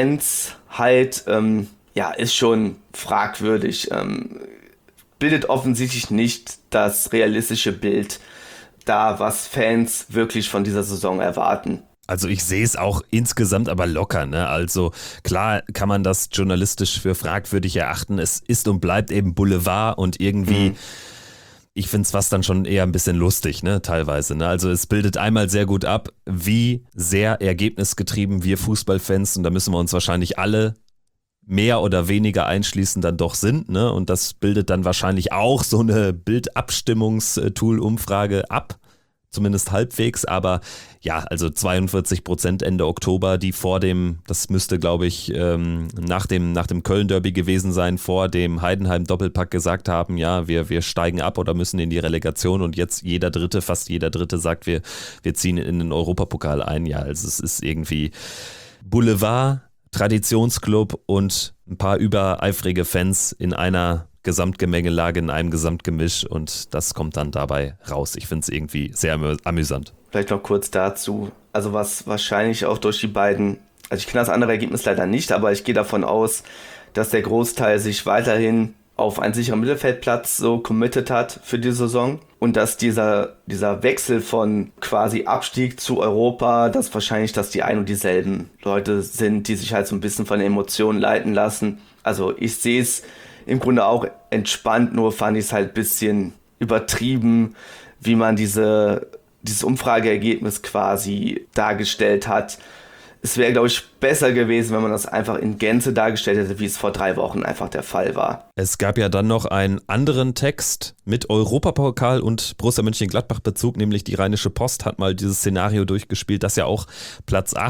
Immensheit, ähm, ja, ist schon fragwürdig. Ähm, bildet offensichtlich nicht das realistische Bild da, was Fans wirklich von dieser Saison erwarten. Also ich sehe es auch insgesamt aber locker, ne? Also klar kann man das journalistisch für fragwürdig erachten. Es ist und bleibt eben Boulevard und irgendwie, mhm. ich finde es fast dann schon eher ein bisschen lustig, ne? Teilweise, ne? Also es bildet einmal sehr gut ab, wie sehr ergebnisgetrieben wir Fußballfans, und da müssen wir uns wahrscheinlich alle mehr oder weniger einschließen, dann doch sind, ne? Und das bildet dann wahrscheinlich auch so eine Bildabstimmungstool-Umfrage ab. Zumindest halbwegs, aber ja, also zweiundvierzig Prozent Ende Oktober, die vor dem, das müsste glaube ich ähm, nach dem, nach dem Köln-Derby gewesen sein, vor dem Heidenheim-Doppelpack gesagt haben, ja, wir, wir steigen ab oder müssen in die Relegation, und jetzt jeder Dritte, fast jeder Dritte sagt, wir, wir ziehen in den Europapokal ein. Ja, also es ist irgendwie Boulevard, Traditionsclub und ein paar übereifrige Fans in einer Gesamtgemengelage, in einem Gesamtgemisch, und das kommt dann dabei raus. Ich finde es irgendwie sehr amü- amüsant. Vielleicht noch kurz dazu, also was wahrscheinlich auch durch die beiden, also ich kenne das andere Ergebnis leider nicht, aber ich gehe davon aus, dass der Großteil sich weiterhin auf einen sicheren Mittelfeldplatz so committed hat für die Saison, und dass dieser, dieser Wechsel von quasi Abstieg zu Europa, dass wahrscheinlich, dass die ein und dieselben Leute sind, die sich halt so ein bisschen von Emotionen leiten lassen. Also ich sehe es im Grunde auch entspannt, nur fand ich es halt ein bisschen übertrieben, wie man diese, dieses Umfrageergebnis quasi dargestellt hat. Es wäre, glaube ich, besser gewesen, wenn man das einfach in Gänze dargestellt hätte, wie es vor drei Wochen einfach der Fall war. Es gab ja dann noch einen anderen Text mit Europapokal und Borussia Mönchengladbach-Bezug, nämlich die Rheinische Post hat mal dieses Szenario durchgespielt, dass ja auch Platz acht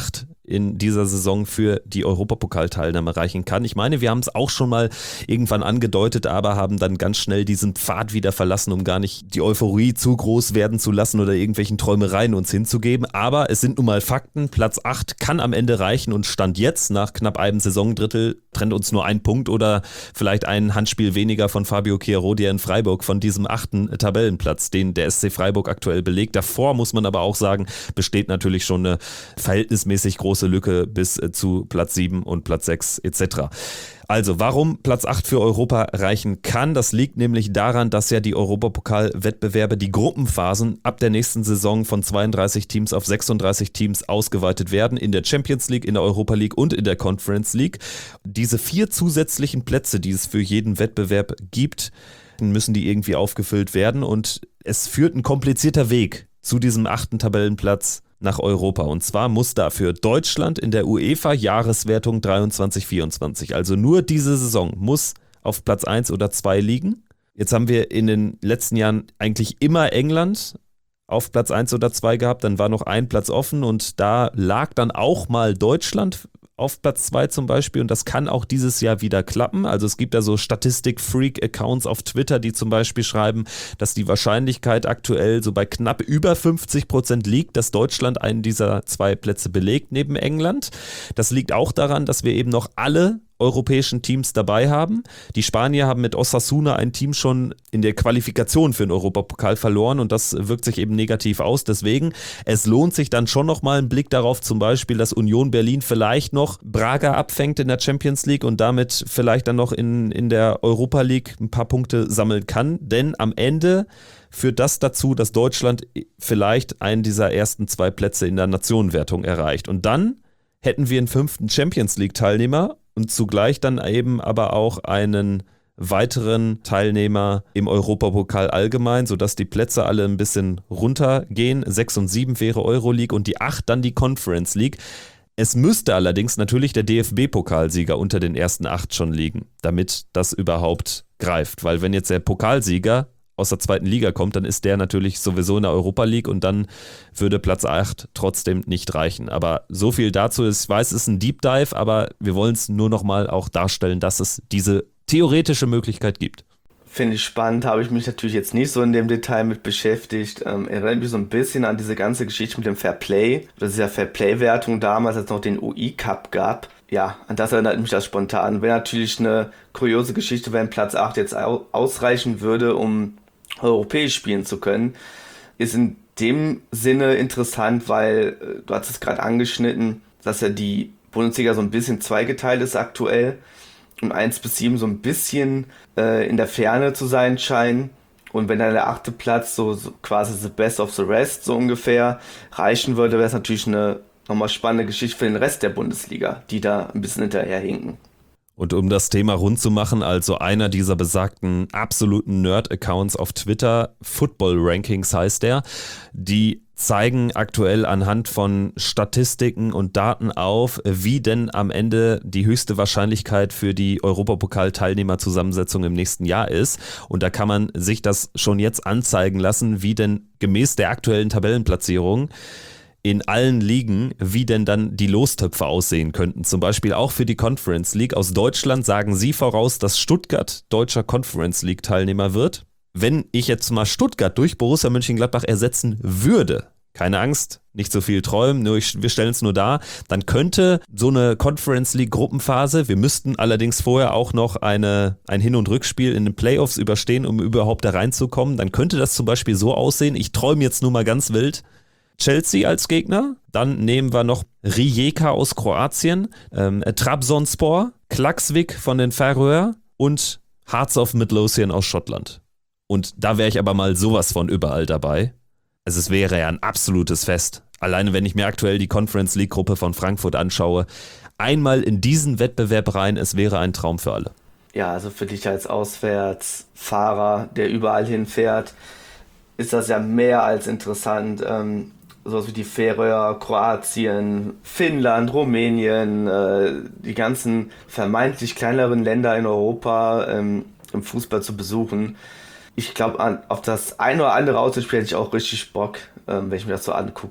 in dieser Saison für die Europapokalteilnahme reichen kann. Ich meine, wir haben es auch schon mal irgendwann angedeutet, aber haben dann ganz schnell diesen Pfad wieder verlassen, um gar nicht die Euphorie zu groß werden zu lassen oder irgendwelchen Träumereien uns hinzugeben. Aber es sind nun mal Fakten. Platz acht kann am Ende reichen und Stand jetzt nach knapp einem Saisondrittel trennt uns nur ein Punkt oder vielleicht ein Handspiel weniger von Fabio Chiarodia in Freiburg von diesem achten Tabellenplatz, den der S C Freiburg aktuell belegt. Davor muss man aber auch sagen, besteht natürlich schon eine verhältnismäßig große große Lücke bis zu Platz sieben und Platz sechs et cetera. Also, warum Platz acht für Europa reichen kann, das liegt nämlich daran, dass ja die Europapokal-Wettbewerbe, die Gruppenphasen ab der nächsten Saison von zweiunddreißig Teams auf sechsunddreißig Teams ausgeweitet werden, in der Champions League, in der Europa League und in der Conference League. Diese vier zusätzlichen Plätze, die es für jeden Wettbewerb gibt, müssen die irgendwie aufgefüllt werden und es führt ein komplizierter Weg zu diesem achten Tabellenplatz nach Europa. Und zwar muss dafür Deutschland in der UEFA-Jahreswertung dreiundzwanzig vierundzwanzig, also nur diese Saison, muss auf Platz eins oder zwei liegen. Jetzt haben wir in den letzten Jahren eigentlich immer England auf Platz eins oder zwei gehabt, dann war noch ein Platz offen und da lag dann auch mal Deutschland auf Platz zwei zum Beispiel und das kann auch dieses Jahr wieder klappen. Also es gibt da so Statistik-Freak-Accounts auf Twitter, die zum Beispiel schreiben, dass die Wahrscheinlichkeit aktuell so bei knapp über fünfzig Prozent liegt, dass Deutschland einen dieser zwei Plätze belegt neben England. Das liegt auch daran, dass wir eben noch alle europäischen Teams dabei haben. Die Spanier haben mit Osasuna ein Team schon in der Qualifikation für den Europapokal verloren und das wirkt sich eben negativ aus. Deswegen, es lohnt sich dann schon nochmal ein Blick darauf, zum Beispiel, dass Union Berlin vielleicht noch Braga abfängt in der Champions League und damit vielleicht dann noch in, in der Europa League ein paar Punkte sammeln kann. Denn am Ende führt das dazu, dass Deutschland vielleicht einen dieser ersten zwei Plätze in der Nationenwertung erreicht. Und dann hätten wir einen fünften Champions League-Teilnehmer und zugleich dann eben aber auch einen weiteren Teilnehmer im Europapokal allgemein, sodass die Plätze alle ein bisschen runtergehen. Sechs und sieben wäre Euroleague und die acht dann die Conference League. Es müsste allerdings natürlich der D F B-Pokalsieger unter den ersten acht schon liegen, damit das überhaupt greift. Weil wenn jetzt der Pokalsieger aus der zweiten Liga kommt, dann ist der natürlich sowieso in der Europa League und dann würde Platz acht trotzdem nicht reichen. Aber so viel dazu. Ich weiß, es ist ein Deep Dive, aber wir wollen es nur nochmal auch darstellen, dass es diese theoretische Möglichkeit gibt. Finde ich spannend, habe ich mich natürlich jetzt nicht so in dem Detail mit beschäftigt. Ähm, erinnert mich so ein bisschen an diese ganze Geschichte mit dem Fair Play. Das ist ja Fair Play-Wertung damals, als es noch den U I-Cup gab. Ja, an das erinnert mich das spontan. Wäre natürlich eine kuriose Geschichte, wenn Platz acht jetzt au- ausreichen würde, um europäisch spielen zu können. Ist in dem Sinne interessant, weil, äh, du hast es gerade angeschnitten, dass ja die Bundesliga so ein bisschen zweigeteilt ist aktuell und eins bis sieben so ein bisschen äh, in der Ferne zu sein scheinen. Und wenn dann der achte Platz so, so quasi the best of the rest so ungefähr reichen würde, wäre es natürlich eine nochmal spannende Geschichte für den Rest der Bundesliga, die da ein bisschen hinterherhinken. Und um das Thema rund zu machen, also einer dieser besagten absoluten Nerd-Accounts auf Twitter, Football Rankings heißt der, die zeigen aktuell anhand von Statistiken und Daten auf, wie denn am Ende die höchste Wahrscheinlichkeit für die Europapokal-Teilnehmerzusammensetzung im nächsten Jahr ist. Und da kann man sich das schon jetzt anzeigen lassen, wie denn gemäß der aktuellen Tabellenplatzierung in allen Ligen, wie denn dann die Lostöpfe aussehen könnten. Zum Beispiel auch für die Conference League. Aus Deutschland sagen sie voraus, dass Stuttgart deutscher Conference League Teilnehmer wird. Wenn ich jetzt mal Stuttgart durch Borussia Mönchengladbach ersetzen würde, keine Angst, nicht so viel träumen, nur ich, wir stellen es nur dar, dann könnte so eine Conference League Gruppenphase, wir müssten allerdings vorher auch noch eine, ein Hin- und Rückspiel in den Playoffs überstehen, um überhaupt da reinzukommen, dann könnte das zum Beispiel so aussehen, ich träume jetzt nur mal ganz wild, Chelsea als Gegner, dann nehmen wir noch Rijeka aus Kroatien, ähm, Trabzonspor, Klaksvik von den Färöer und Hearts of Midlothian aus Schottland. Und da wäre ich aber mal sowas von überall dabei. Also es wäre ja ein absolutes Fest. Alleine wenn ich mir aktuell die Conference League Gruppe von Frankfurt anschaue, einmal in diesen Wettbewerb rein, es wäre ein Traum für alle. Ja, also für dich als Auswärtsfahrer, der überall hinfährt, ist das ja mehr als interessant. Ähm, sowas wie die Färöer, Kroatien, Finnland, Rumänien, äh, die ganzen vermeintlich kleineren Länder in Europa ähm, im Fußball zu besuchen. Ich glaube, auf das ein oder andere Auswärtsspiel hätte ich auch richtig Bock, ähm, wenn ich mir das so angucke.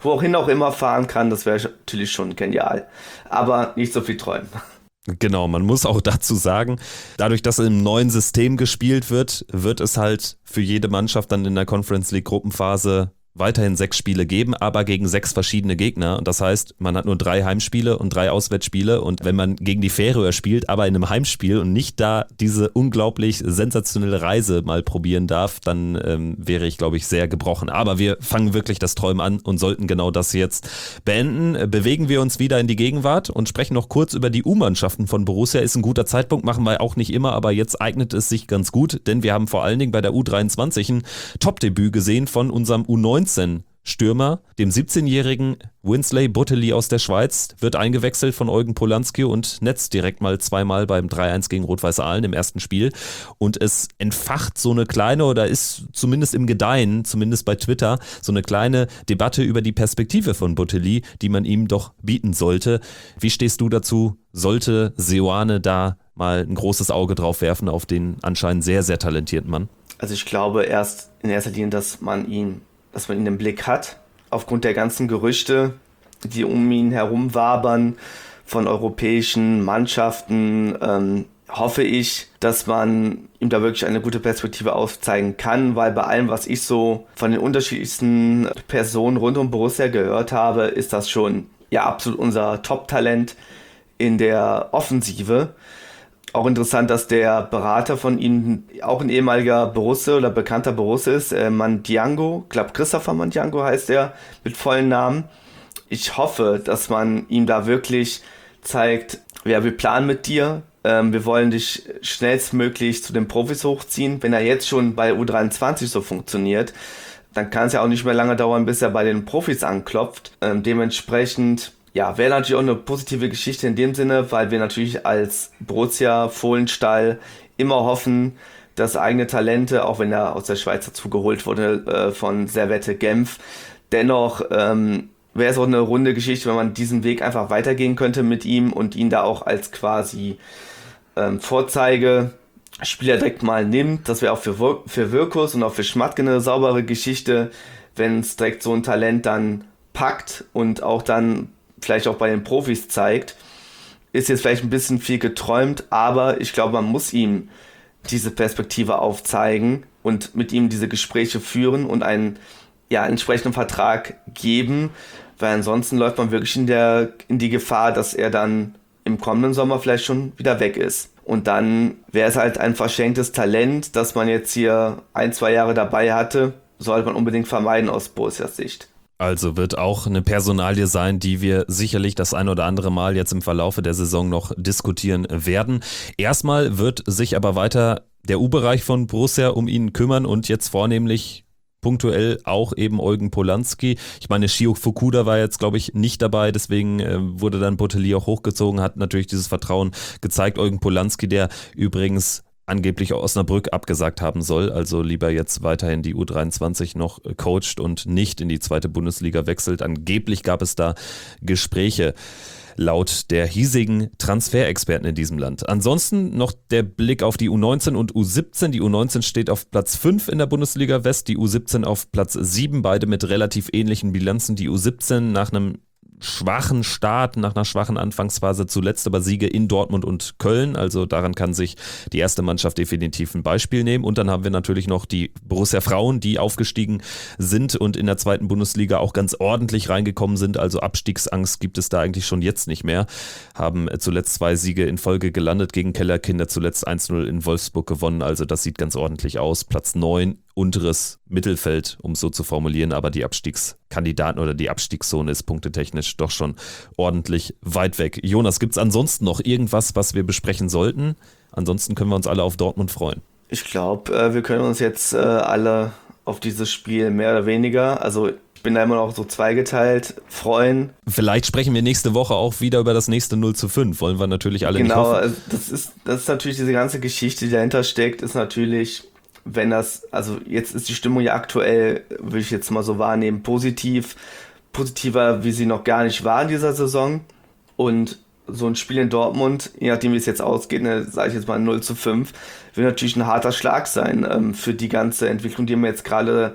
wohin auch immer fahren kann, das wäre natürlich schon genial. Aber nicht so viel träumen. Genau, man muss auch dazu sagen, dadurch, dass im neuen System gespielt wird, wird es halt für jede Mannschaft dann in der Conference League Gruppenphase weiterhin sechs Spiele geben, aber gegen sechs verschiedene Gegner. Und das heißt, man hat nur drei Heimspiele und drei Auswärtsspiele. Und wenn man gegen die Färöer spielt, aber in einem Heimspiel und nicht da diese unglaublich sensationelle Reise mal probieren darf, dann ähm, wäre ich, glaube ich, sehr gebrochen. Aber wir fangen wirklich das Träumen an und sollten genau das jetzt beenden. Bewegen wir uns wieder in die Gegenwart und sprechen noch kurz über die U-Mannschaften von Borussia. Ist ein guter Zeitpunkt, machen wir auch nicht immer, aber jetzt eignet es sich ganz gut, denn wir haben vor allen Dingen bei der U dreiundzwanzig ein Top-Debüt gesehen von unserem U neunzehn Stürmer, dem siebzehnjährigen Winsley Butterly aus der Schweiz, wird eingewechselt von Eugen Polanski und netzt direkt mal zweimal beim drei eins gegen Rot-Weiß Aalen im ersten Spiel. Und es entfacht so eine kleine, oder ist zumindest im Gedeihen, zumindest bei Twitter, so eine kleine Debatte über die Perspektive von Butterly, die man ihm doch bieten sollte. Wie stehst du dazu? Sollte Seoane da mal ein großes Auge drauf werfen auf den anscheinend sehr, sehr talentierten Mann? Also ich glaube erst in erster Linie, dass man ihn dass man ihn im Blick hat, aufgrund der ganzen Gerüchte, die um ihn herum wabern, von europäischen Mannschaften, ähm, hoffe ich, dass man ihm da wirklich eine gute Perspektive aufzeigen kann, weil bei allem, was ich so von den unterschiedlichsten Personen rund um Borussia gehört habe, ist das schon ja absolut unser Top-Talent in der Offensive. Auch interessant, dass der Berater von ihm auch ein ehemaliger Borusse oder bekannter Borusse ist, äh, Mandiango, ich glaube Christopher Mandiango heißt er mit vollen Namen. Ich hoffe, dass man ihm da wirklich zeigt, ja, wir planen mit dir, ähm, wir wollen dich schnellstmöglich zu den Profis hochziehen. Wenn er jetzt schon bei U dreiundzwanzig so funktioniert, dann kann es ja auch nicht mehr lange dauern, bis er bei den Profis anklopft. Ähm, dementsprechend ja, wäre natürlich auch eine positive Geschichte in dem Sinne, weil wir natürlich als Borussia Fohlenstall immer hoffen, dass eigene Talente, auch wenn er aus der Schweiz dazu geholt wurde äh, von Servette Genf, dennoch ähm, wäre es auch eine runde Geschichte, wenn man diesen Weg einfach weitergehen könnte mit ihm und ihn da auch als quasi ähm, Vorzeigespieler direkt mal nimmt. Das wäre auch für, für Wirkus und auch für Schmatke eine saubere Geschichte, wenn es direkt so ein Talent dann packt und auch dann vielleicht auch bei den Profis zeigt. Ist jetzt vielleicht ein bisschen viel geträumt, aber ich glaube, man muss ihm diese Perspektive aufzeigen und mit ihm diese Gespräche führen und einen ja, entsprechenden Vertrag geben, weil ansonsten läuft man wirklich in, der, in die Gefahr, dass er dann im kommenden Sommer vielleicht schon wieder weg ist. Und dann wäre es halt ein verschenktes Talent, das man jetzt hier ein, zwei Jahre dabei hatte, sollte man unbedingt vermeiden aus Borussias Sicht. Also wird auch eine Personalie sein, die wir sicherlich das ein oder andere Mal jetzt im Verlaufe der Saison noch diskutieren werden. Erstmal wird sich aber weiter der U-Bereich von Borussia um ihn kümmern und jetzt vornehmlich punktuell auch eben Eugen Polanski. Ich meine, Shio Fukuda war jetzt, glaube ich, nicht dabei, deswegen äh, wurde dann Butterly auch hochgezogen, hat natürlich dieses Vertrauen gezeigt. Eugen Polanski, der übrigens angeblich Osnabrück abgesagt haben soll, also lieber jetzt weiterhin die U dreiundzwanzig noch coacht und nicht in die zweite Bundesliga wechselt. Angeblich gab es da Gespräche laut der hiesigen Transferexperten in diesem Land. Ansonsten noch der Blick auf die U neunzehn und U siebzehn. Die U neunzehn steht auf Platz fünf in der Bundesliga West, die U siebzehn auf Platz sieben, beide mit relativ ähnlichen Bilanzen. Die U siebzehn nach einem schwachen Start, nach einer schwachen Anfangsphase, zuletzt aber Siege in Dortmund und Köln, also daran kann sich die erste Mannschaft definitiv ein Beispiel nehmen. Und dann haben wir natürlich noch die Borussia Frauen, die aufgestiegen sind und in der zweiten Bundesliga auch ganz ordentlich reingekommen sind, also Abstiegsangst gibt es da eigentlich schon jetzt nicht mehr, haben zuletzt zwei Siege in Folge gelandet gegen Kellerkinder, zuletzt eins null in Wolfsburg gewonnen, also das sieht ganz ordentlich aus, Platz neun, unteres Mittelfeld, um es so zu formulieren, aber die Abstiegskandidaten oder die Abstiegszone ist punktetechnisch doch schon ordentlich weit weg. Jonas, gibt es ansonsten noch irgendwas, was wir besprechen sollten? Ansonsten können wir uns alle auf Dortmund freuen. Ich glaube, äh, wir können uns jetzt äh, alle auf dieses Spiel mehr oder weniger, also ich bin da immer noch so zweigeteilt, freuen. Vielleicht sprechen wir nächste Woche auch wieder über das nächste null zu fünf, wollen wir natürlich alle genau, nicht hoffen. Genau, also das ist, das ist natürlich diese ganze Geschichte, die dahinter steckt, ist natürlich, wenn das, also jetzt ist die Stimmung ja aktuell, würde ich jetzt mal so wahrnehmen, positiv, positiver, wie sie noch gar nicht war in dieser Saison. Und so ein Spiel in Dortmund, je nachdem wie es jetzt ausgeht, ne, sage ich jetzt mal null zu fünf, wird natürlich ein harter Schlag sein ähm, für die ganze Entwicklung, die man jetzt gerade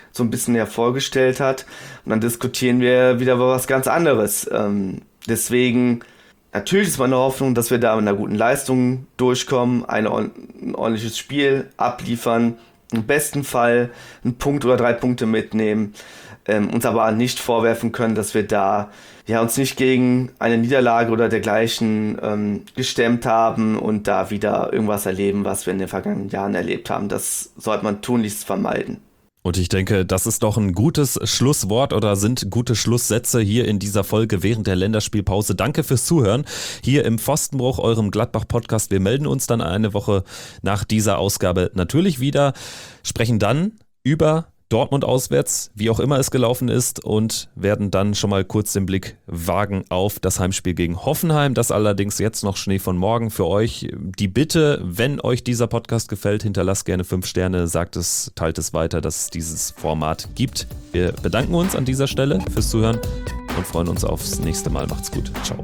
so ein bisschen hervorgestellt hat. Und dann diskutieren wir wieder über was ganz anderes. Ähm, deswegen, natürlich ist meine Hoffnung, dass wir da mit einer guten Leistung durchkommen, eine, ein ordentliches Spiel abliefern, im besten Fall einen Punkt oder drei Punkte mitnehmen, ähm, uns aber nicht vorwerfen können, dass wir da ja uns nicht gegen eine Niederlage oder dergleichen ähm, gestemmt haben und da wieder irgendwas erleben, was wir in den vergangenen Jahren erlebt haben. Das sollte man tunlichst vermeiden. Und ich denke, das ist doch ein gutes Schlusswort oder sind gute Schlusssätze hier in dieser Folge während der Länderspielpause. Danke fürs Zuhören hier im Pfostenbruch, eurem Gladbach-Podcast. Wir melden uns dann eine Woche nach dieser Ausgabe natürlich wieder, sprechen dann über Dortmund auswärts, wie auch immer es gelaufen ist, und werden dann schon mal kurz den Blick wagen auf das Heimspiel gegen Hoffenheim. Das allerdings jetzt noch Schnee von morgen für euch. Die Bitte, wenn euch dieser Podcast gefällt, hinterlasst gerne fünf Sterne, sagt es, teilt es weiter, dass es dieses Format gibt. Wir bedanken uns an dieser Stelle fürs Zuhören und freuen uns aufs nächste Mal. Macht's gut. Ciao.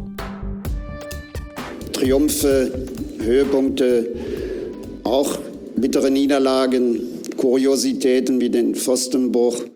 Triumphe, Höhepunkte, auch bittere Niederlagen, Kuriositäten wie den Pfostenbruch.